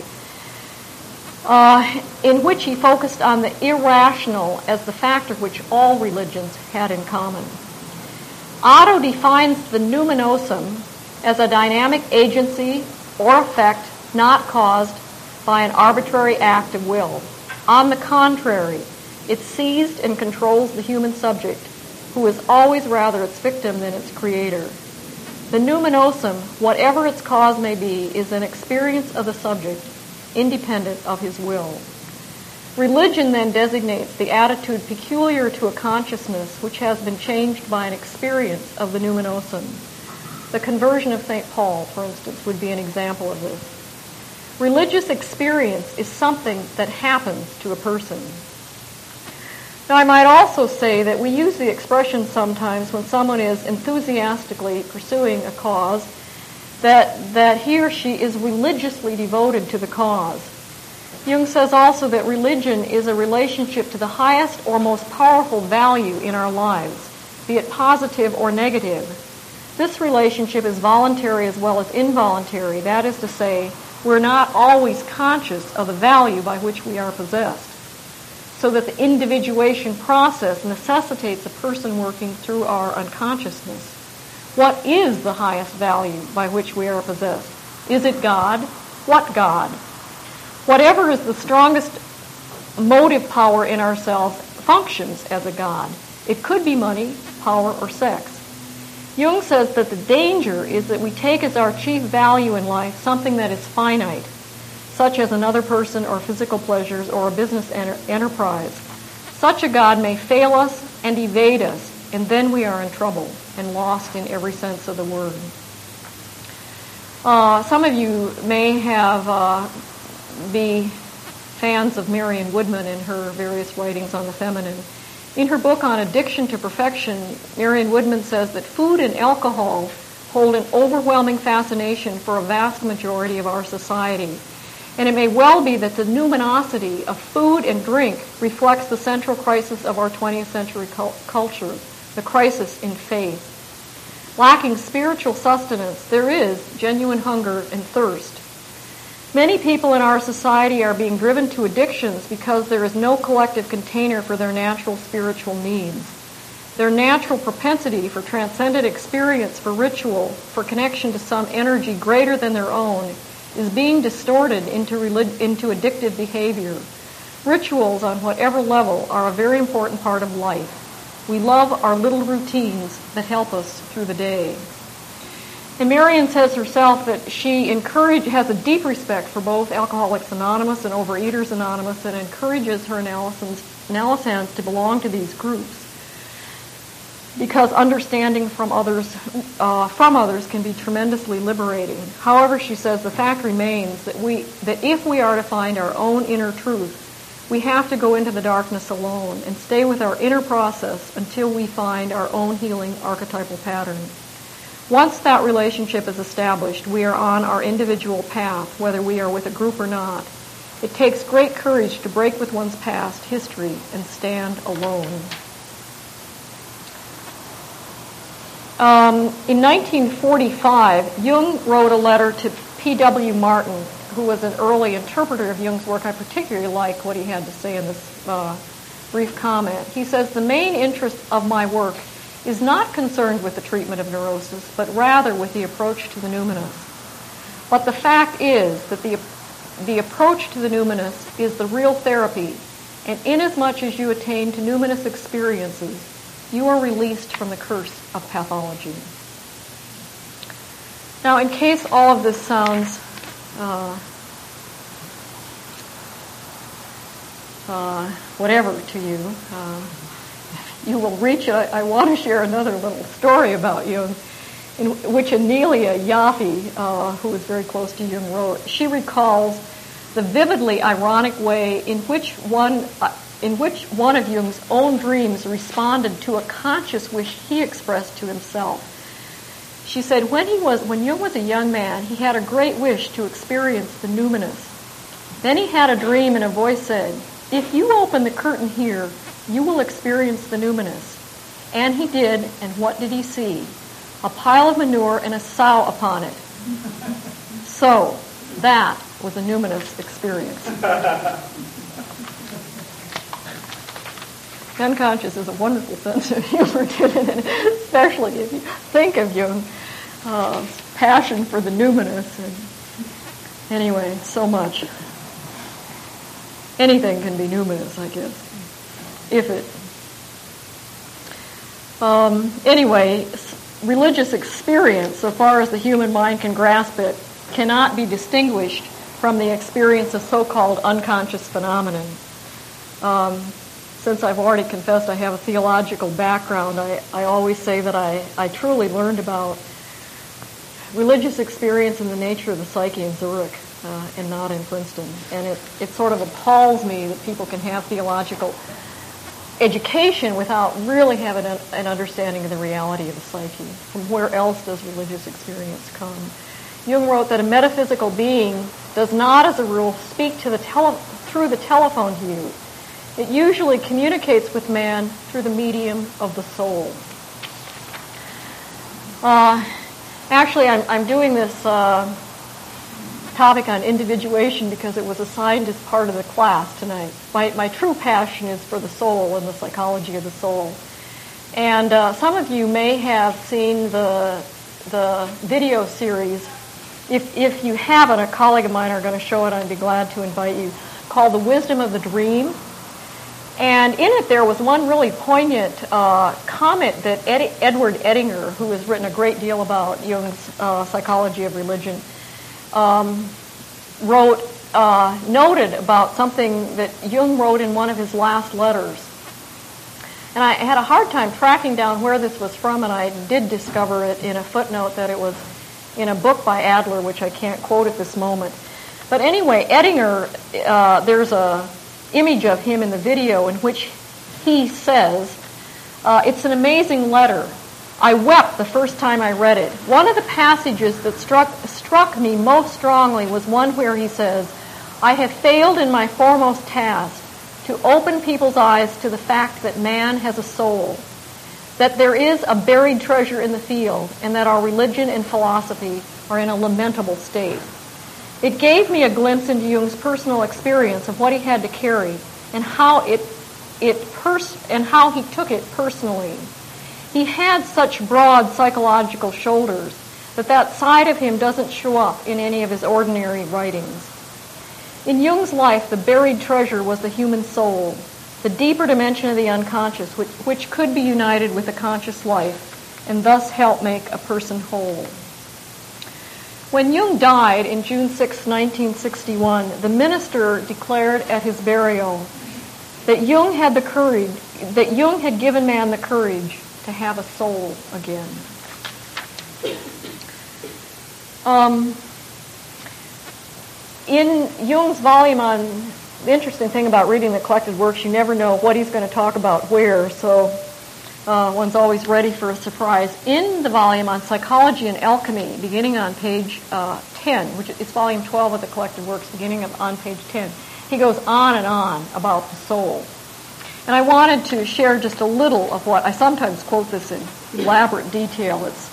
Speaker 2: in which he focused on the irrational as the factor which all religions had in common. Otto defines the numinosum as a dynamic agency or effect not caused by an arbitrary act of will. On the contrary, it seized and controls the human subject, who is always rather its victim than its creator. The numinosum, whatever its cause may be, is an experience of the subject, independent of his will. Religion then designates the attitude peculiar to a consciousness which has been changed by an experience of the numinosum. The conversion of St. Paul, for instance, would be an example of this. Religious experience is something that happens to a person. Now, I might also say that we use the expression sometimes when someone is enthusiastically pursuing a cause that he or she is religiously devoted to the cause. Jung says also that religion is a relationship to the highest or most powerful value in our lives, be it positive or negative. This relationship is voluntary as well as involuntary. That is to say, we're not always conscious of the value by which we are possessed, so that the individuation process necessitates a person working through our unconsciousness. What is the highest value by which we are possessed? Is it God? What God? Whatever is the strongest motive power in ourselves functions as a God. It could be money, power, or sex. Jung says that the danger is that we take as our chief value in life something that is finite, such as another person or physical pleasures or a business enterprise. Such a God may fail us and evade us, and then we are in trouble and lost in every sense of the word. Some of you may be fans of Marion Woodman and her various writings on the feminine. In her book on Addiction to Perfection, Marion Woodman says that food and alcohol hold an overwhelming fascination for a vast majority of our society. And it may well be that the numinosity of food and drink reflects the central crisis of our 20th century culture, the crisis in faith. Lacking spiritual sustenance, there is genuine hunger and thirst. Many people in our society are being driven to addictions because there is no collective container for their natural spiritual needs. Their natural propensity for transcendent experience, for ritual, for connection to some energy greater than their own is being distorted into addictive behavior. Rituals on whatever level are a very important part of life. We love our little routines that help us through the day. And Marion says herself that she has a deep respect for both Alcoholics Anonymous and Overeaters Anonymous, and encourages her analysts to belong to these groups because understanding from others can be tremendously liberating. However, she says the fact remains that if we are to find our own inner truth, we have to go into the darkness alone and stay with our inner process until we find our own healing archetypal pattern. Once that relationship is established, we are on our individual path, whether we are with a group or not. It takes great courage to break with one's past history and stand alone. In 1945, Jung wrote a letter to P.W. Martin, who was an early interpreter of Jung's work. I particularly like what he had to say in this brief comment. He says, "The main interest of my work is not concerned with the treatment of neurosis, but rather with the approach to the numinous. But the fact is that the approach to the numinous is the real therapy, and inasmuch as you attain to numinous experiences, you are released from the curse of pathology." Now, in case all of this sounds whatever to you, you will reach it. I want to share another little story about Jung, in which Amelia Yaffe, who is very close to Jung, wrote. She recalls the vividly ironic way in which one of Jung's own dreams responded to a conscious wish he expressed to himself. She said, when Jung was a young man, he had a great wish to experience the numinous. Then he had a dream, and a voice said, "If you open the curtain here, you will experience the numinous." And he did, and what did he see? A pile of manure and a sow upon it. So, that was a numinous experience. The unconscious is a wonderful sense of humor, especially if you think of Jung's passion for the numinous. And anyway, so much. Anything can be numinous, I guess, if it. Anyway, religious experience, so far as the human mind can grasp it, cannot be distinguished from the experience of so-called unconscious phenomenon. Since I've already confessed I have a theological background, I always say that I truly learned about religious experience and the nature of the psyche in Zurich and not in Princeton. And it sort of appalls me that people can have theological education without really having an understanding of the reality of the psyche. From where else does religious experience come? Jung wrote that a metaphysical being does not, as a rule, speak to through the telephone to you. It usually communicates with man through the medium of the soul. Actually, I'm doing this topic on individuation because it was assigned as part of the class tonight. My true passion is for the soul and the psychology of the soul. And some of you may have seen the video series. If you haven't, a colleague of mine are going to show it. I'd be glad to invite you. Called The Wisdom of the Dream. And in it there was one really poignant comment that Edward Ettinger, who has written a great deal about Jung's psychology of religion, wrote noted about something that Jung wrote in one of his last letters. And I had a hard time tracking down where this was from, and I did discover it in a footnote that it was in a book by Adler, which I can't quote at this moment. But anyway, Ettinger, there's a image of him in the video in which he says, it's an amazing letter. I wept the first time I read it. One of the passages that struck me most strongly was one where he says, I have failed in my foremost task to open people's eyes to the fact that man has a soul, that there is a buried treasure in the field, and that our religion and philosophy are in a lamentable state. It gave me a glimpse into Jung's personal experience of what he had to carry and how he took it personally. He had such broad psychological shoulders that side of him doesn't show up in any of his ordinary writings. In Jung's life, the buried treasure was the human soul, the deeper dimension of the unconscious, which could be united with a conscious life and thus help make a person whole. When Jung died in June 6, 1961, the minister declared at his burial that Jung had given man the courage to have a soul again. In Jung's volume on, the interesting thing about reading the collected works, you never know what he's going to talk about where, so one's always ready for a surprise. In the volume on psychology and alchemy, beginning on page 10, which is volume 12 of the collected works, beginning on page 10, he goes on and on about the soul. And I wanted to share just a little of what, I sometimes quote this in elaborate detail. It's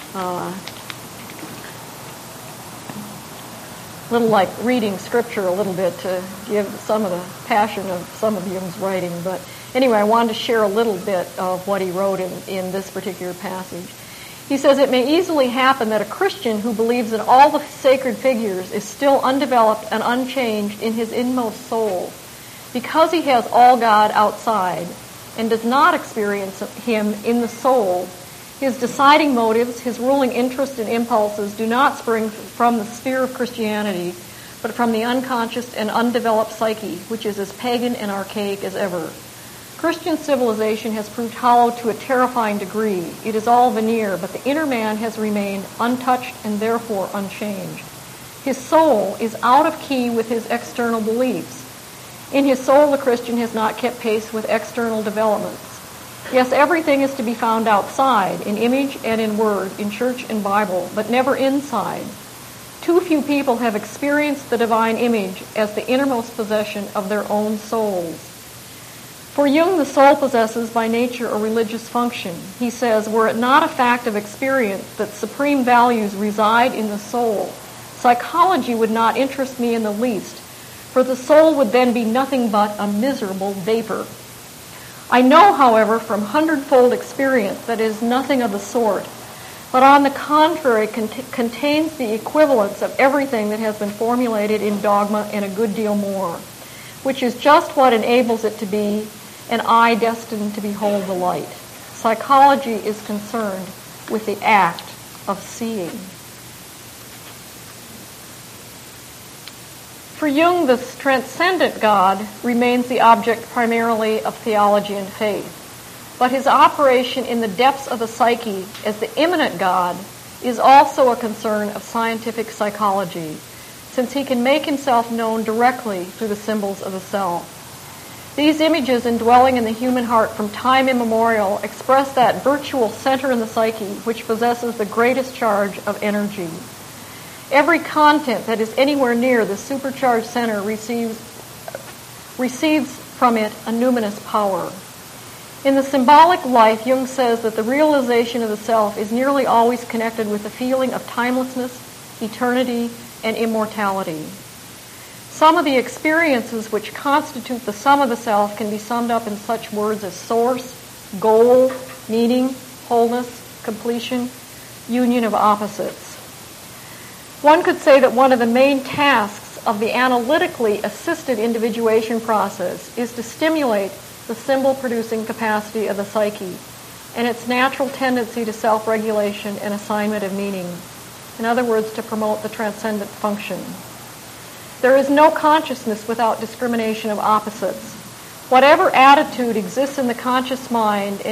Speaker 2: a little like reading scripture a little bit to give some of the passion of some of Jung's writing. But anyway, I wanted to share a little bit of what he wrote in this particular passage. He says, it may easily happen that a Christian who believes in all the sacred figures is still undeveloped and unchanged in his inmost soul, because he has all God outside and does not experience him in the soul. His deciding motives, his ruling interest and impulses do not spring from the sphere of Christianity, but from the unconscious and undeveloped psyche, which is as pagan and archaic as ever. Christian civilization has proved hollow to a terrifying degree. It is all veneer, but the inner man has remained untouched and therefore unchanged. His soul is out of key with his external beliefs. In his soul, the Christian has not kept pace with external developments. Yes, everything is to be found outside, in image and in word, in church and Bible, but never inside. Too few people have experienced the divine image as the innermost possession of their own souls. For Jung, the soul possesses by nature a religious function. He says, were it not a fact of experience that supreme values reside in the soul, psychology would not interest me in the least, for the soul would then be nothing but a miserable vapor. I know, however, from hundredfold experience that it is nothing of the sort, but on the contrary contains the equivalence of everything that has been formulated in dogma and a good deal more, which is just what enables it to be an eye destined to behold the light. Psychology is concerned with the act of seeing. For Jung, the transcendent God remains the object primarily of theology and faith, but his operation in the depths of the psyche as the immanent God is also a concern of scientific psychology, since he can make himself known directly through the symbols of the self. These images indwelling in the human heart from time immemorial express that virtual center in the psyche which possesses the greatest charge of energy. Every content that is anywhere near the supercharged center receives from it a numinous power. In the symbolic life, Jung says that the realization of the self is nearly always connected with the feeling of timelessness, eternity, and immortality. Some of the experiences which constitute the sum of the self can be summed up in such words as source, goal, meaning, wholeness, completion, union of opposites. One could say that one of the main tasks of the analytically assisted individuation process is to stimulate the symbol-producing capacity of the psyche and its natural tendency to self-regulation and assignment of meaning. In other words, to promote the transcendent function. There is no consciousness without discrimination of opposites. Whatever attitude exists in the conscious mind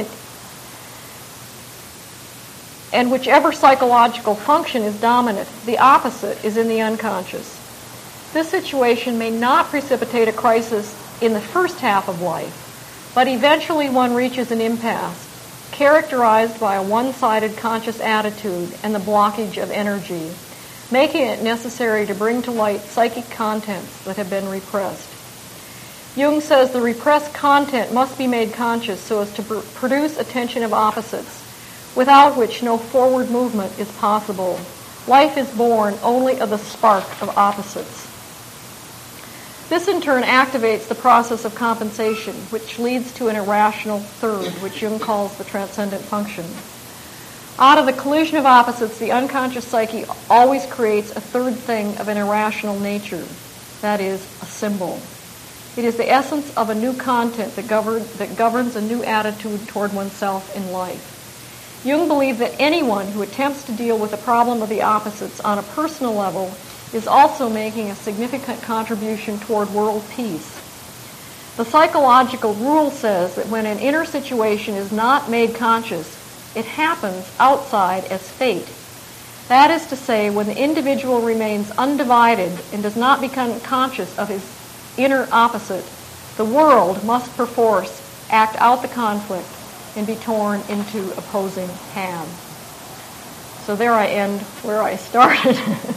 Speaker 2: and whichever psychological function is dominant, the opposite is in the unconscious. This situation may not precipitate a crisis in the first half of life, but eventually one reaches an impasse, characterized by a one-sided conscious attitude and the blockage of energy, making it necessary to bring to light psychic contents that have been repressed. Jung says the repressed content must be made conscious so as to produce a tension of opposites, without which no forward movement is possible. Life is born only of the spark of opposites. This in turn activates the process of compensation, which leads to an irrational third, which Jung calls the transcendent function. Out of the collision of opposites, the unconscious psyche always creates a third thing of an irrational nature, that is, a symbol. It is the essence of a new content that governs a new attitude toward oneself in life. Jung believed that anyone who attempts to deal with the problem of the opposites on a personal level is also making a significant contribution toward world peace. The psychological rule says that when an inner situation is not made conscious, it happens outside as fate. That is to say, when the individual remains undivided and does not become conscious of his inner opposite, the world must perforce act out the conflict and be torn into opposing halves. So there I end where I started.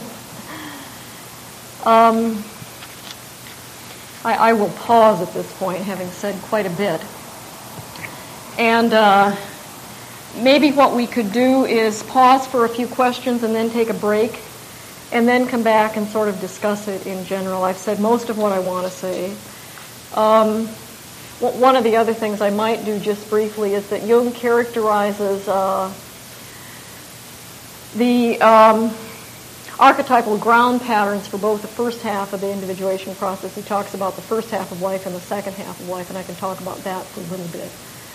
Speaker 2: I will pause at this point, having said quite a bit. And maybe what we could do is pause for a few questions and then take a break, and then come back and sort of discuss it in general. I've said most of what I want to say. One of the other things I might do just briefly is that Jung characterizes the archetypal ground patterns for both the first half of the individuation process. He talks about the first half of life and the second half of life, and I can talk about that for a little bit.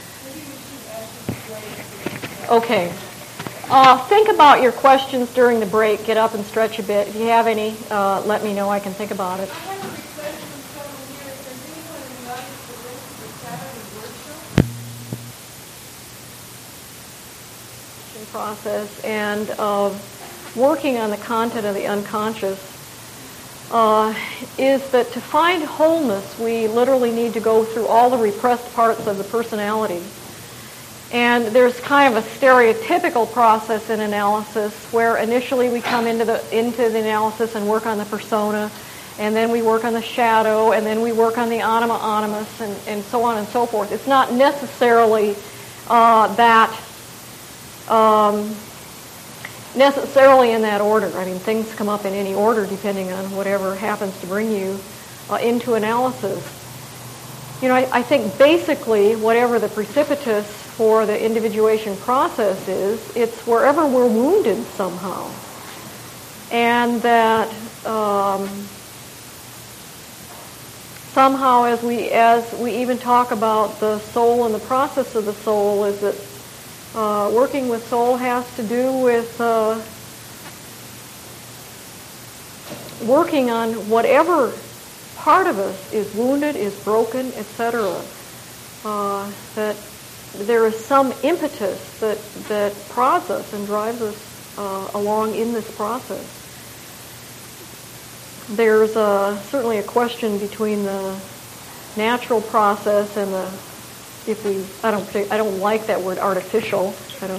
Speaker 2: Okay. Think about your questions during the break. Get up and stretch a bit. If you have any, let me know. I can think about it. Process and working on the content of the unconscious is that to find wholeness, we literally need to go through all the repressed parts of the personality. And there's kind of a stereotypical process in analysis where initially we come into the analysis and work on the persona, and then we work on the shadow, and then we work on the anima animus, and so on and so forth. It's not necessarily necessarily in that order. I mean, things come up in any order depending on whatever happens to bring you into analysis. You know, I think basically whatever the precipitous for the individuation process is, it's wherever we're wounded somehow. And that somehow as we even talk about the soul and the process of the soul, is that working with soul has to do with working on whatever part of us is wounded, is broken, etc. That there is some impetus that prods us and drives us along in this process. There's certainly a question between the natural process and the I don't like that word artificial.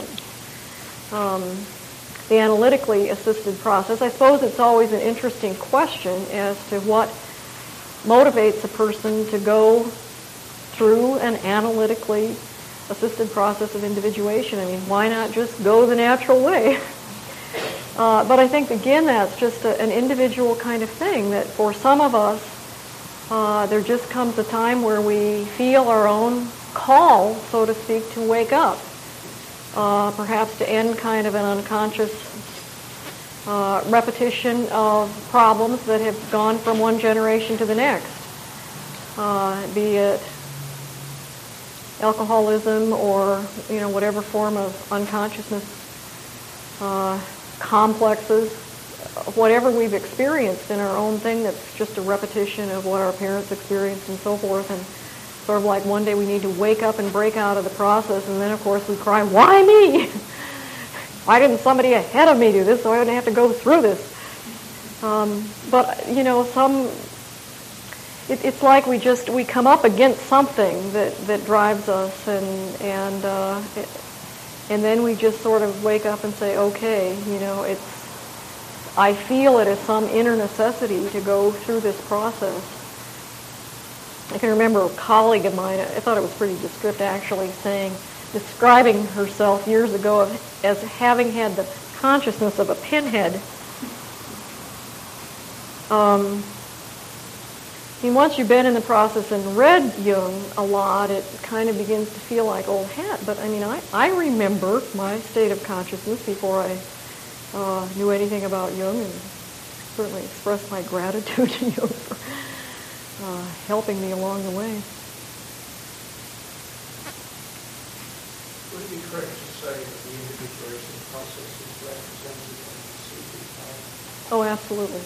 Speaker 2: The analytically assisted process. I suppose it's always an interesting question as to what motivates a person to go through an analytically assisted process of individuation. I mean, why not just go the natural way? But I think, again, that's just an individual kind of thing, that for some of us, there just comes a time where we feel our own call, so to speak, to wake up, perhaps to end kind of an unconscious repetition of problems that have gone from one generation to the next, be it alcoholism or whatever form of unconsciousness complexes whatever we've experienced in our own thing that's just a repetition of what our parents experienced and so forth, and sort of like one day we need to wake up and break out of the process, and then of course we cry, why me? Why didn't somebody ahead of me do this so I wouldn't have to go through this? But it's like we come up against something that drives us, and then we just sort of wake up and say, okay, I feel it as some inner necessity to go through this process. I can remember a colleague of mine, I thought it was pretty descriptive actually, describing herself years ago as having had the consciousness of a pinhead. Once you've been in the process and read Jung a lot, it kind of begins to feel like old hat. But I remember my state of consciousness before I knew anything about Jung, and certainly expressed my gratitude to Jung for helping me along the way.
Speaker 4: Would it be correct to say that the individuation process is represented in the Sufi path?
Speaker 2: Oh, absolutely.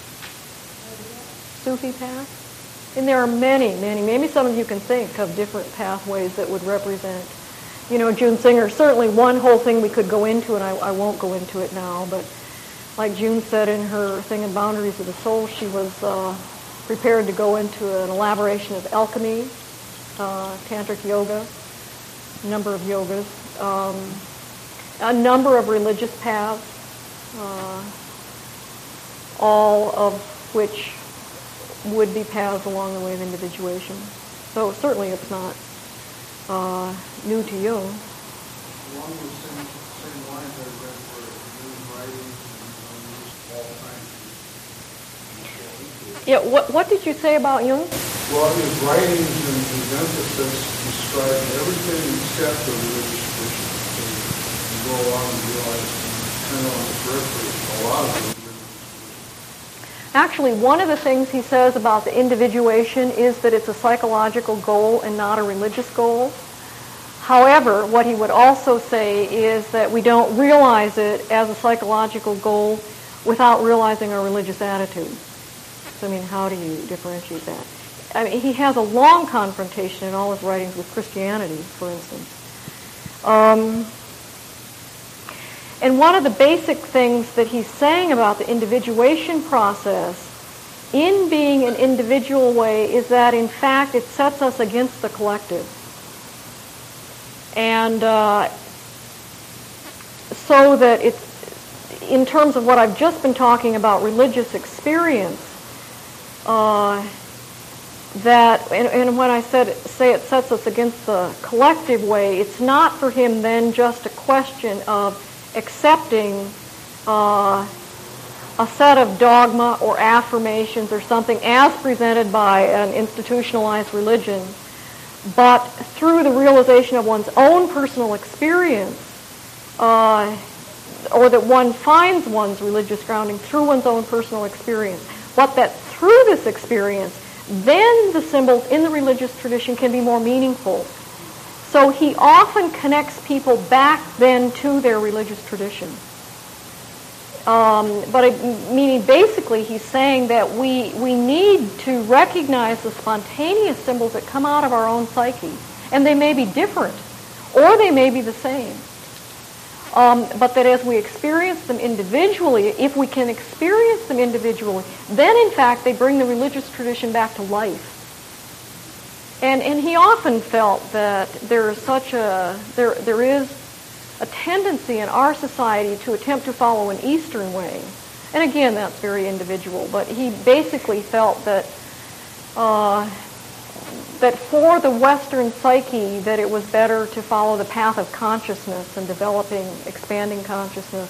Speaker 2: Sufi path? And there are many, maybe some of you can think of different pathways that would represent. June Singer, certainly one whole thing we could go into, and I won't go into it now, but like June said in her thing in Boundaries of the Soul, she was prepared to go into an elaboration of alchemy, tantric yoga, a number of yogas, a number of religious paths, all of which would be paths along the way of individuation. So certainly it's not new to Jung.
Speaker 4: Along the same lines, I read where Jung's writings and all kinds of.
Speaker 2: Yeah, what did you say about Jung?
Speaker 4: Well, his writings and his emphasis describe everything except the religious tradition. You go along and realize, kind of on the periphery, a lot of it.
Speaker 2: Actually, one of the things he says about the individuation is that it's a psychological goal and not a religious goal. However, what he would also say is that we don't realize it as a psychological goal without realizing our religious attitude. So, how do you differentiate that? He has a long confrontation in all his writings with Christianity, for instance. And one of the basic things that he's saying about the individuation process in being an individual way is that, in fact, it sets us against the collective. And so that it's, in terms of what I've just been talking about, religious experience, that, and when I say it sets us against the collective way, it's not for him then just a question of accepting a set of dogma or affirmations or something as presented by an institutionalized religion, but through the realization of one's own personal experience, or that one finds one's religious grounding through one's own personal experience, but that through this experience, then the symbols in the religious tradition can be more meaningful. So he often connects people back then to their religious tradition. Meaning basically he's saying that we need to recognize the spontaneous symbols that come out of our own psyche. And they may be different, or they may be the same. But that as we experience them individually, if we can experience them individually, then in fact they bring the religious tradition back to life. And he often felt that there is a tendency in our society to attempt to follow an Eastern way. And again, that's very individual, but he basically felt that that for the Western psyche, that it was better to follow the path of consciousness and developing, expanding consciousness,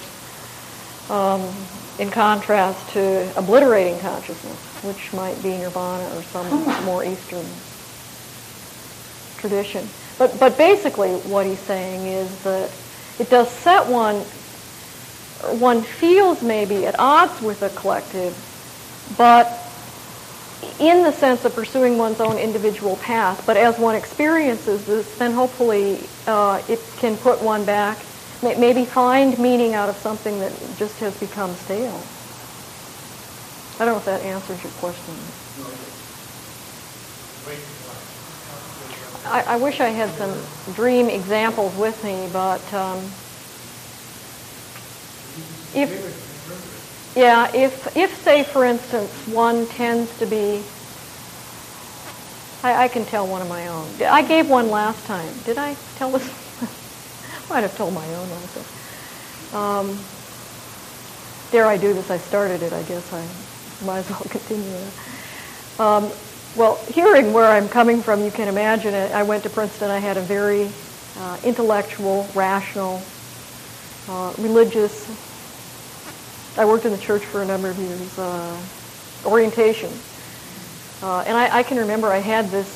Speaker 2: in contrast to obliterating consciousness, which might be nirvana or some more Eastern tradition. But basically what he's saying is that it does set one feels maybe at odds with the collective, but in the sense of pursuing one's own individual path. But as one experiences this, then hopefully it can put one back, maybe find meaning out of something that just has become stale. I don't know if that answers your question. I wish I had some dream examples with me, but if say for instance one tends to be, I can tell one of my own. I gave one last time. Did I tell this? Might have told my own last time. Dare I do this? I started it. I guess I might as well continue it. Well, hearing where I'm coming from, you can imagine it. I went to Princeton. I had a very intellectual, rational, religious. I worked in the church for a number of years. Orientation, and I can remember I had this.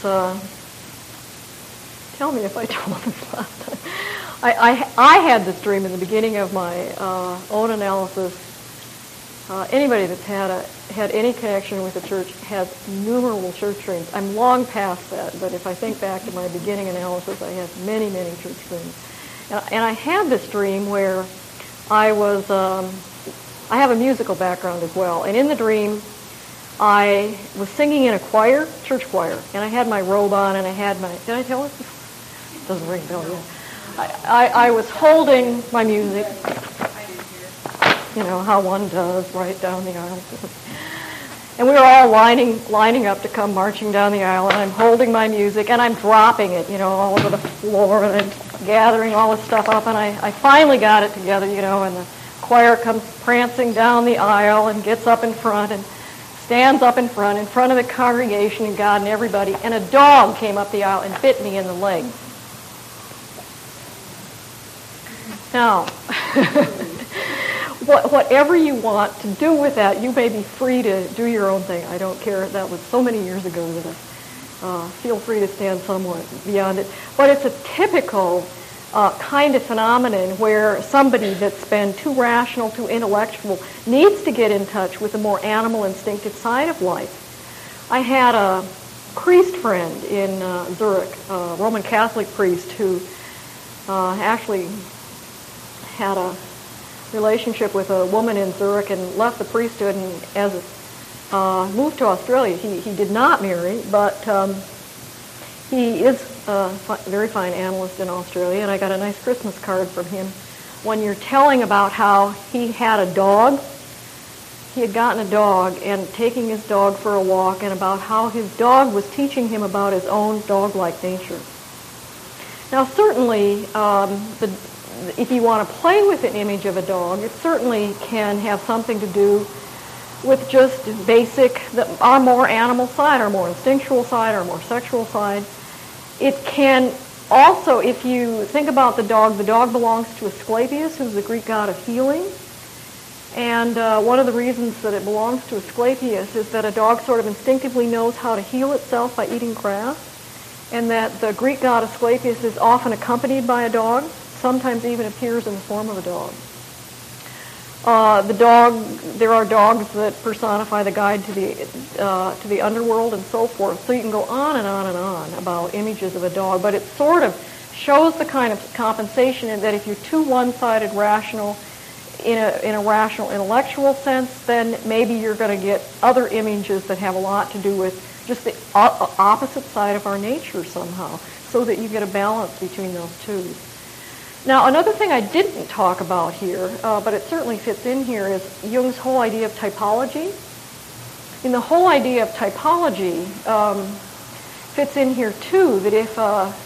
Speaker 2: Tell me if I told this last time. I had this dream in the beginning of my own analysis. Anybody that's had any connection with the church has innumerable church dreams. I'm long past that, but if I think back to my beginning analysis, I had many, many church dreams. And I had this dream where I have a musical background as well, and in the dream, I was singing in a choir, church choir, and I had my robe on, and I had my, did I tell it? Doesn't ring a bell yet. I was holding my music. You know, how one does, right down the aisle. And we were all lining up to come marching down the aisle, and I'm holding my music, and I'm dropping it, you know, all over the floor, and I'm gathering all this stuff up, and I finally got it together, you know, and the choir comes prancing down the aisle and gets up in front and stands up in front of the congregation and God and everybody, and a dog came up the aisle and bit me in the leg. Now, whatever you want to do with that, you may be free to do your own thing. I don't care. That was so many years ago that I feel free to stand somewhat beyond it. But it's a typical kind of phenomenon where somebody that's been too rational, too intellectual, needs to get in touch with the more animal, instinctive side of life. I had a priest friend in Zurich, a Roman Catholic priest who actually had a relationship with a woman in Zurich and left the priesthood and moved to Australia. He did not marry, but he is a very fine analyst in Australia, and I got a nice Christmas card from him one year telling about how he had a dog. He had gotten a dog and taking his dog for a walk, and about how his dog was teaching him about his own dog-like nature. Now, certainly, if you want to play with an image of a dog, it certainly can have something to do with just basic, our more animal side, our more instinctual side, our more sexual side. It can also, if you think about the dog belongs to Asclepius, who's the Greek god of healing. And one of the reasons that it belongs to Asclepius is that a dog sort of instinctively knows how to heal itself by eating grass, and that the Greek god Asclepius is often accompanied by a dog, sometimes even appears in the form of a dog. There are dogs that personify the guide to the underworld and so forth. So you can go on and on and on about images of a dog, but it sort of shows the kind of compensation in that if you're too one-sided rational in a rational intellectual sense, then maybe you're going to get other images that have a lot to do with just the opposite side of our nature somehow, so that you get a balance between those two. Now, another thing I didn't talk about here, but it certainly fits in here, is Jung's whole idea of typology. And the whole idea of typology fits in here, too, that if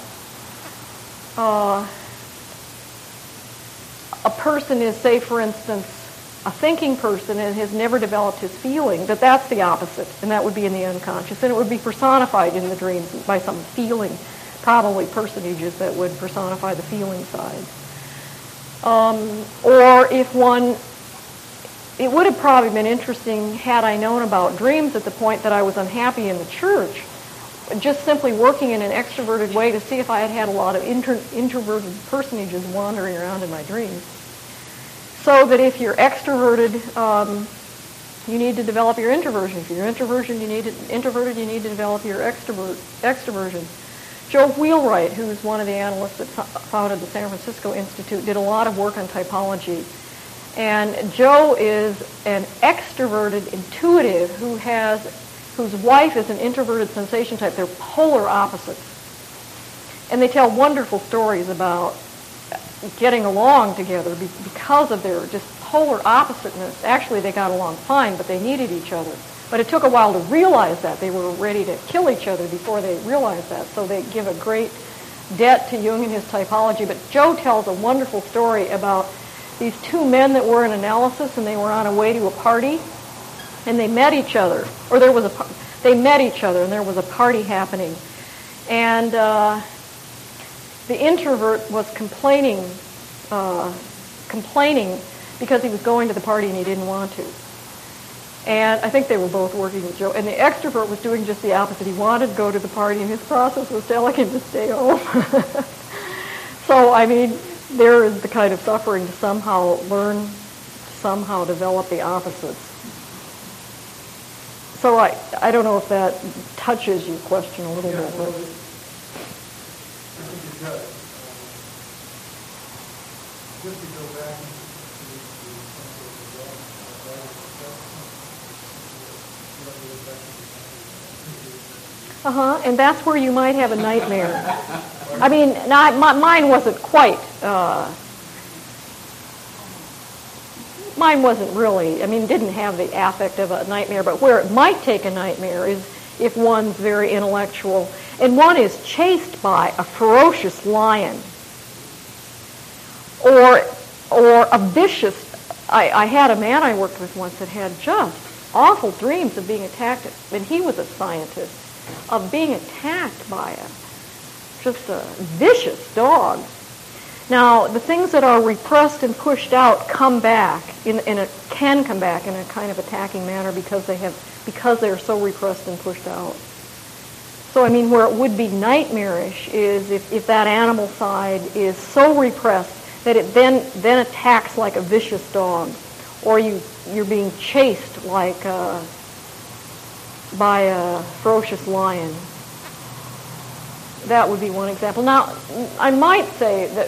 Speaker 2: a person is, say, for instance, a thinking person and has never developed his feeling, that's the opposite, and that would be in the unconscious, and it would be personified in the dreams by some feeling, probably personages that would personify the feeling side. Or if it would have probably been interesting had I known about dreams at the point that I was unhappy in the church, just simply working in an extroverted way to see if I had a lot of introverted personages wandering around in my dreams. So that if you're extroverted, you need to develop your introversion. If you're introverted, you need to develop your extroversion. Joe Wheelwright, who's one of the analysts that founded the San Francisco Institute, did a lot of work on typology. And Joe is an extroverted intuitive whose wife is an introverted sensation type. They're polar opposites. And they tell wonderful stories about getting along together because of their just polar oppositeness. Actually, they got along fine, but they needed each other. But it took a while to realize that. They were ready to kill each other before they realized that. So they give a great debt to Jung and his typology. But Joe tells a wonderful story about these two men that were in analysis, and they were on a way to a party, and they met each other. Or they met each other, and there was a party happening. And the introvert was complaining because he was going to the party and he didn't want to. And I think they were both working with Joe. And the extrovert was doing just the opposite. He wanted to go to the party, and his process was telling him to stay home. So, I mean, there is the kind of suffering to somehow develop the opposites. So I don't know if that touches your question a little bit.
Speaker 4: I think it does. Just to go back to
Speaker 2: And that's where you might have a nightmare. I mean, mine wasn't quite. Mine wasn't really. I mean, didn't have the affect of a nightmare. But where it might take a nightmare is if one's very intellectual and one is chased by a ferocious lion or a vicious. I had a man I worked with once that had just awful dreams of being attacked, and he was a scientist, of being attacked by just a vicious dog. Now, the things that are repressed and pushed out come back can come back in a kind of attacking manner because they're so repressed and pushed out. So, I mean, where it would be nightmarish is if that animal side is so repressed that it then attacks like a vicious dog, or you're being chased like by a ferocious lion. That would be one example. Now, I might say that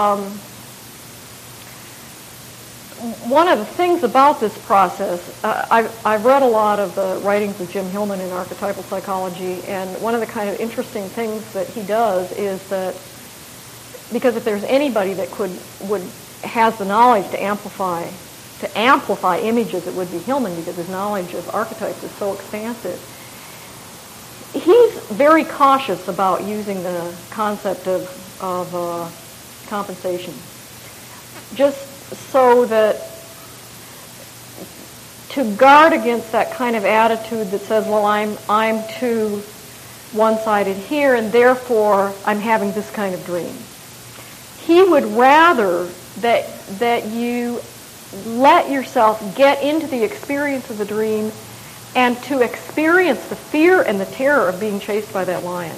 Speaker 2: one of the things about this process, I've read a lot of the writings of Jim Hillman in archetypal psychology, and one of the kind of interesting things that he does is that, because if there's anybody that has the knowledge to amplify images, it would be Hillman, because his knowledge of archetypes is so expansive. He's very cautious about using the concept of compensation, just so that to guard against that kind of attitude that says, well, I'm too one-sided here, and therefore I'm having this kind of dream. He would rather that you let yourself get into the experience of the dream and to experience the fear and the terror of being chased by that lion,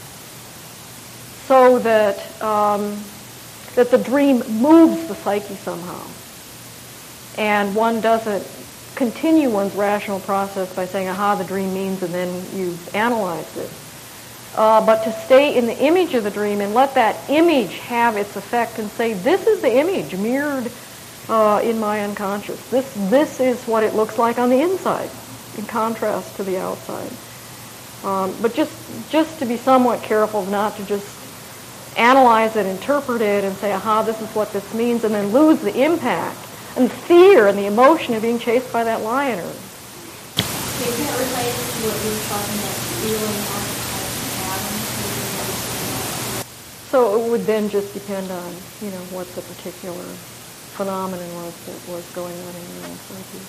Speaker 2: so that that the dream moves the psyche somehow, and one doesn't continue one's rational process by saying, aha, the dream means, and then you've analyzed it. But to stay in the image of the dream and let that image have its effect and say, this is the image mirrored in my unconscious. This is what it looks like on the inside, in contrast to the outside. But just to be somewhat careful not to just analyze it, interpret it, and say, aha, this is what this means, and then lose the impact and fear and the emotion of being chased by that lion.
Speaker 5: Is that related to what you were talking about, feeling archetypes?
Speaker 2: So it would then just depend on, what the particular phenomenon was that was going on in your own psyche.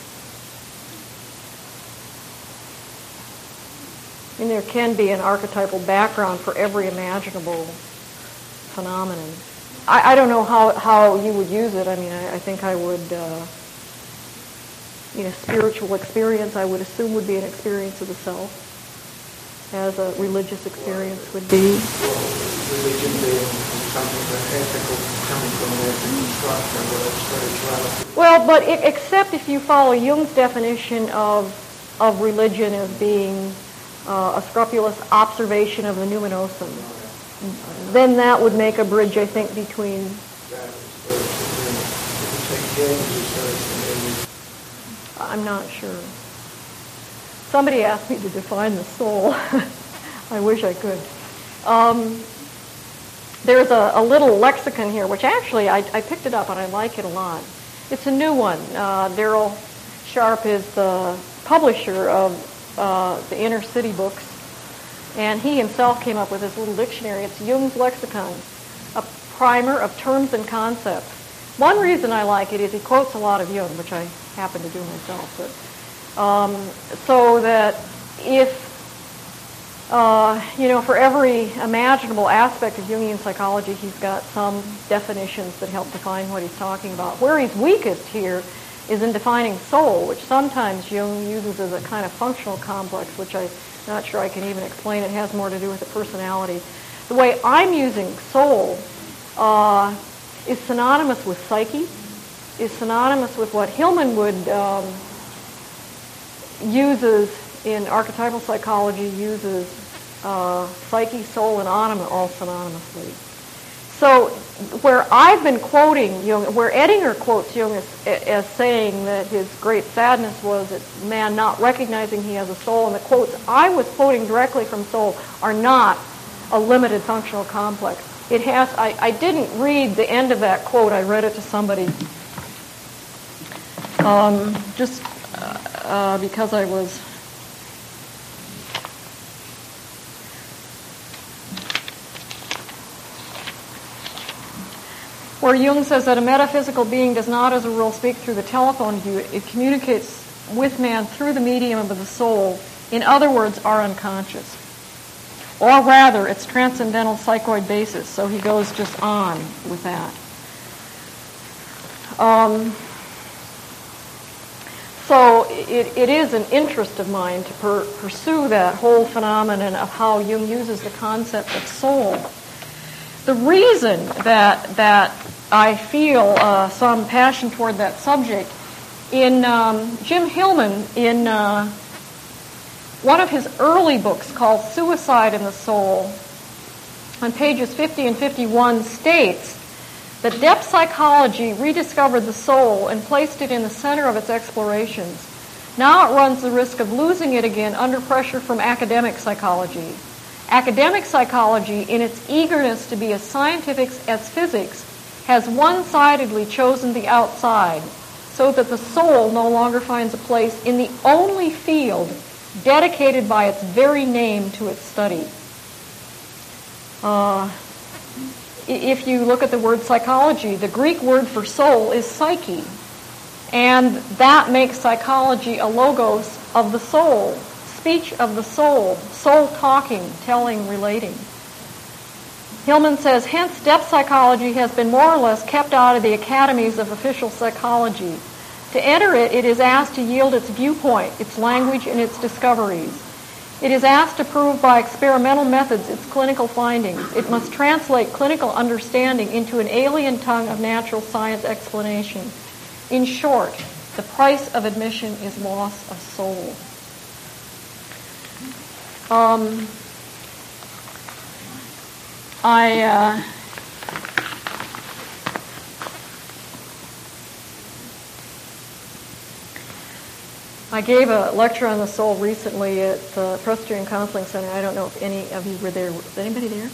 Speaker 2: I mean, there can be an archetypal background for every imaginable phenomenon. I don't know how you would use it. I mean, I think I would, spiritual experience, I would assume, would be an experience of the self, as a religious experience would be.
Speaker 3: Religion being something ethical, coming from an ethical structure, whether spirituality.
Speaker 2: Well, but except if you follow Jung's definition of religion as being a scrupulous observation of the numinosum, then that would make a bridge, I think, between...
Speaker 3: think James is very familiar.
Speaker 2: I'm not sure. Somebody asked me to define the soul. I wish I could. There's a little lexicon here, which actually I picked it up and I like it a lot. It's a new one. Daryl Sharp is the publisher of the Inner City books, and he himself came up with this little dictionary. It's Jung's Lexicon, a primer of terms and concepts. One reason I like it is he quotes a lot of Jung, which I happen to do myself. But, so that if, for every imaginable aspect of Jungian psychology, he's got some definitions that help define what he's talking about. Where he's weakest here is in defining soul, which sometimes Jung uses as a kind of functional complex, which I'm not sure I can even explain. It has more to do with the personality. The way I'm using soul is synonymous with psyche, is synonymous with what Hillman would uses in archetypal psychology, uses psyche, soul, and anima all synonymously. So where I've been quoting Jung, where Edinger quotes Jung as saying that his great sadness was at man not recognizing he has a soul, and the quotes I was quoting directly from soul are not a limited functional complex. It has. I didn't read the end of that quote. I read it to somebody just because I was. Where Jung says that a metaphysical being does not, as a rule, speak through the telephone view. It communicates with man through the medium of the soul. In other words, our unconscious. Or rather, its transcendental psychoid basis. So he goes just on with that. So it is an interest of mine to pursue that whole phenomenon of how Jung uses the concept of soul. The reason that I feel some passion toward that subject, in Jim Hillman, in one of his early books called Suicide in the Soul, on pages 50 and 51, states that depth psychology rediscovered the soul and placed it in the center of its explorations. Now it runs the risk of losing it again under pressure from academic psychology. Academic psychology, in its eagerness to be as scientific as physics, has one-sidedly chosen the outside, so that the soul no longer finds a place in the only field dedicated by its very name to its study. If you look at the word psychology, the Greek word for soul is psyche, and that makes psychology a logos of the soul, speech of the soul, soul talking, telling, relating. Hillman says, hence depth psychology has been more or less kept out of the academies of official psychology. To enter it, it is asked to yield its viewpoint, its language, and its discoveries. It is asked to prove by experimental methods its clinical findings. It must translate clinical understanding into an alien tongue of natural science explanation. In short, the price of admission is loss of soul. I gave a lecture on the soul recently at the Presbyterian Counseling Center. I don't know if any of you were there. Was anybody there?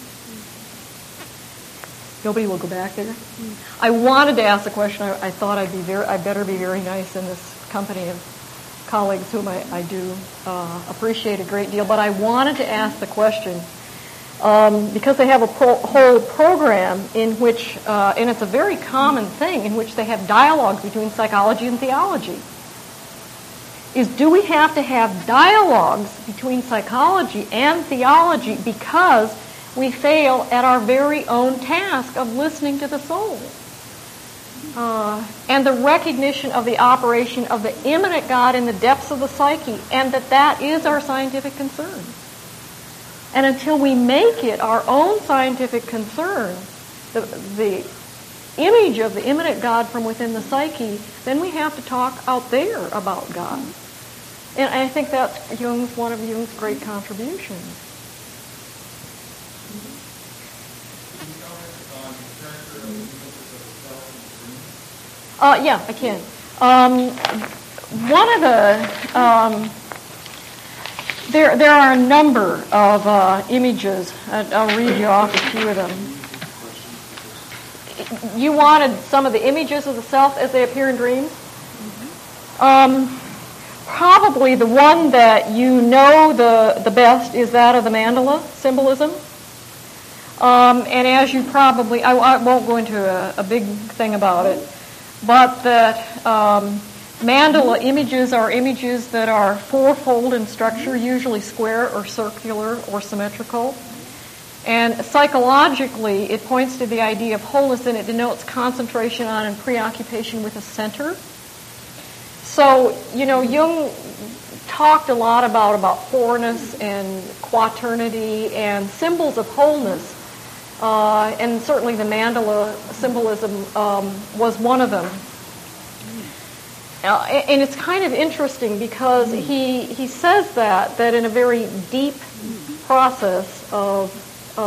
Speaker 2: Nobody will go back there? I wanted to ask the question. I thought I better be very nice in this company of colleagues whom I do appreciate a great deal. But I wanted to ask the question because they have a whole program in which, and it's a very common thing, in which they have dialogues between psychology and theology. Do we have to have dialogues between psychology and theology because we fail at our very own task of listening to the soul? And the recognition of the operation of the immanent God in the depths of the psyche, and that is our scientific concern. And until we make it our own scientific concern, the image of the immanent God from within the psyche, then we have to talk out there about God. And I think that's one of Jung's great contributions. Yeah, I can. One of the there are a number of images. I'll read you off a few of them. You wanted some of the images of the self as they appear in dreams? Probably the one that you know the best is that of the mandala symbolism. And as you probably, I won't go into a big thing about it, but that mandala images are images that are fourfold in structure, usually square or circular or symmetrical. And psychologically, it points to the idea of wholeness, and it denotes concentration on and preoccupation with a center. So, Jung talked a lot about wholeness and quaternity and symbols of wholeness. And certainly the mandala symbolism was one of them. And it's kind of interesting because he says that in a very deep process of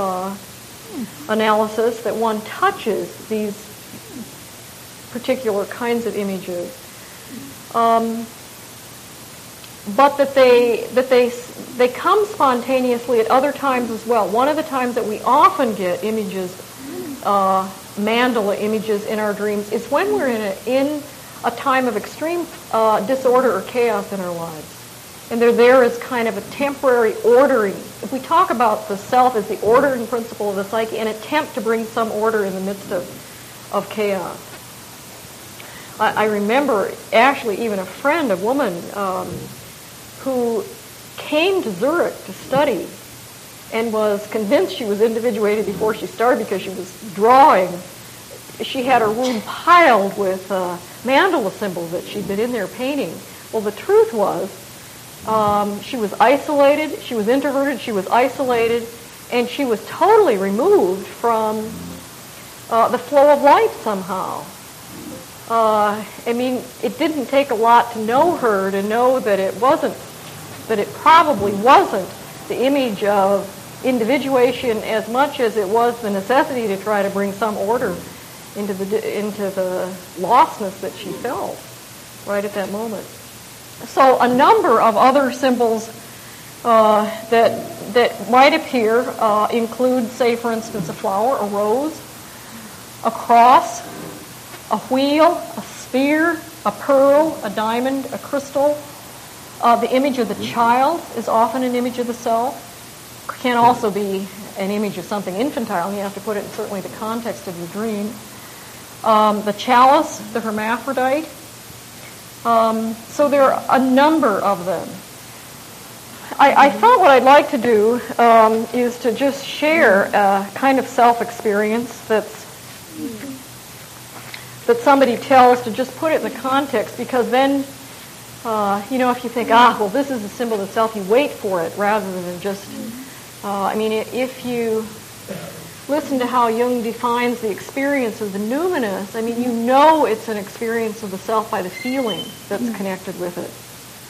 Speaker 2: analysis that one touches these particular kinds of images, but that they come spontaneously at other times as well. One of the times that we often get images, mandala images in our dreams, is when we're in a time of extreme disorder or chaos in our lives. And they're there as kind of a temporary ordering. If we talk about the self as the ordering principle of the psyche, an attempt to bring some order in the midst of chaos. I remember actually even a friend, a woman, who came to Zurich to study and was convinced she was individuated before she started because she was drawing. She had her room piled with mandala symbols that she'd been in there painting. Well, the truth was, she was isolated, she was introverted, she was isolated, and she was totally removed from the flow of life somehow. It didn't take a lot to know her to know that it probably wasn't the image of individuation as much as it was the necessity to try to bring some order into the lostness that she felt right at that moment. So a number of other symbols that might appear include, say, for instance, a flower, a rose, a cross, a wheel, a sphere, a pearl, a diamond, a crystal. The image of the child is often an image of the self. Can also be an image of something infantile, and you have to put it in certainly the context of the dream. The chalice, the hermaphrodite. So there are a number of them. I thought what I'd like to do is to just share a kind of self-experience that somebody tells, to just put it in the context, because then, if you think, well, this is a symbol of self, you wait for it rather than just, if you listen to how Jung defines the experience of the numinous, it's an experience of the self by the feeling that's connected with it.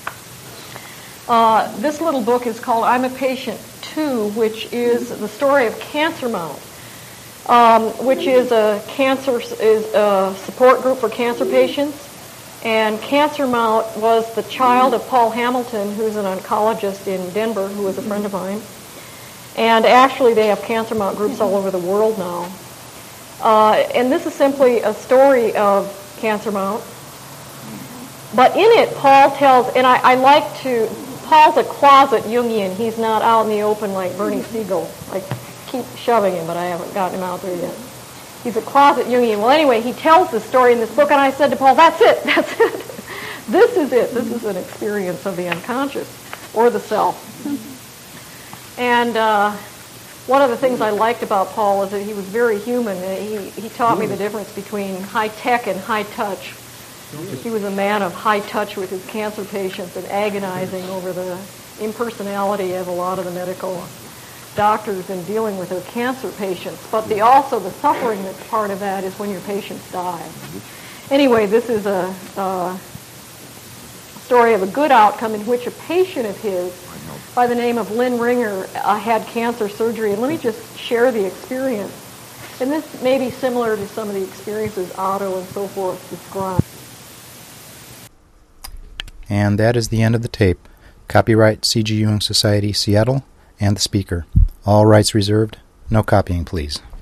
Speaker 2: This little book is called I'm a Patient Too, which is the story of Cancer Mount, which is a support group for cancer patients. And Cancer Mount was the child of Paul Hamilton, who's an oncologist in Denver, who was a friend of mine. And actually, they have Cancer Mount groups all over the world now. And this is simply a story of Cancer Mount. But in it, Paul tells, and Paul's a closet Jungian. He's not out in the open like Bernie Siegel. I keep shoving him, but I haven't gotten him out there yet. He's a closet Jungian. Well, anyway, he tells the story in this book, and I said to Paul, that's it. This is it. This is an experience of the unconscious, or the self. And one of the things I liked about Paul is that he was very human. He taught me the difference between high tech and high touch. He was a man of high touch with his cancer patients and agonizing over the impersonality of a lot of the medical doctors in dealing with their cancer patients. But the suffering that's part of that is when your patients die. Anyway, this is a story of a good outcome in which a patient of his by the name of Lynn Ringer had cancer surgery. And let me just share the experience. And this may be similar to some of the experiences Otto and so forth describe.
Speaker 1: And that is the end of the tape. Copyright C.G. Jung Society, Seattle, and the speaker. All rights reserved. No copying, please.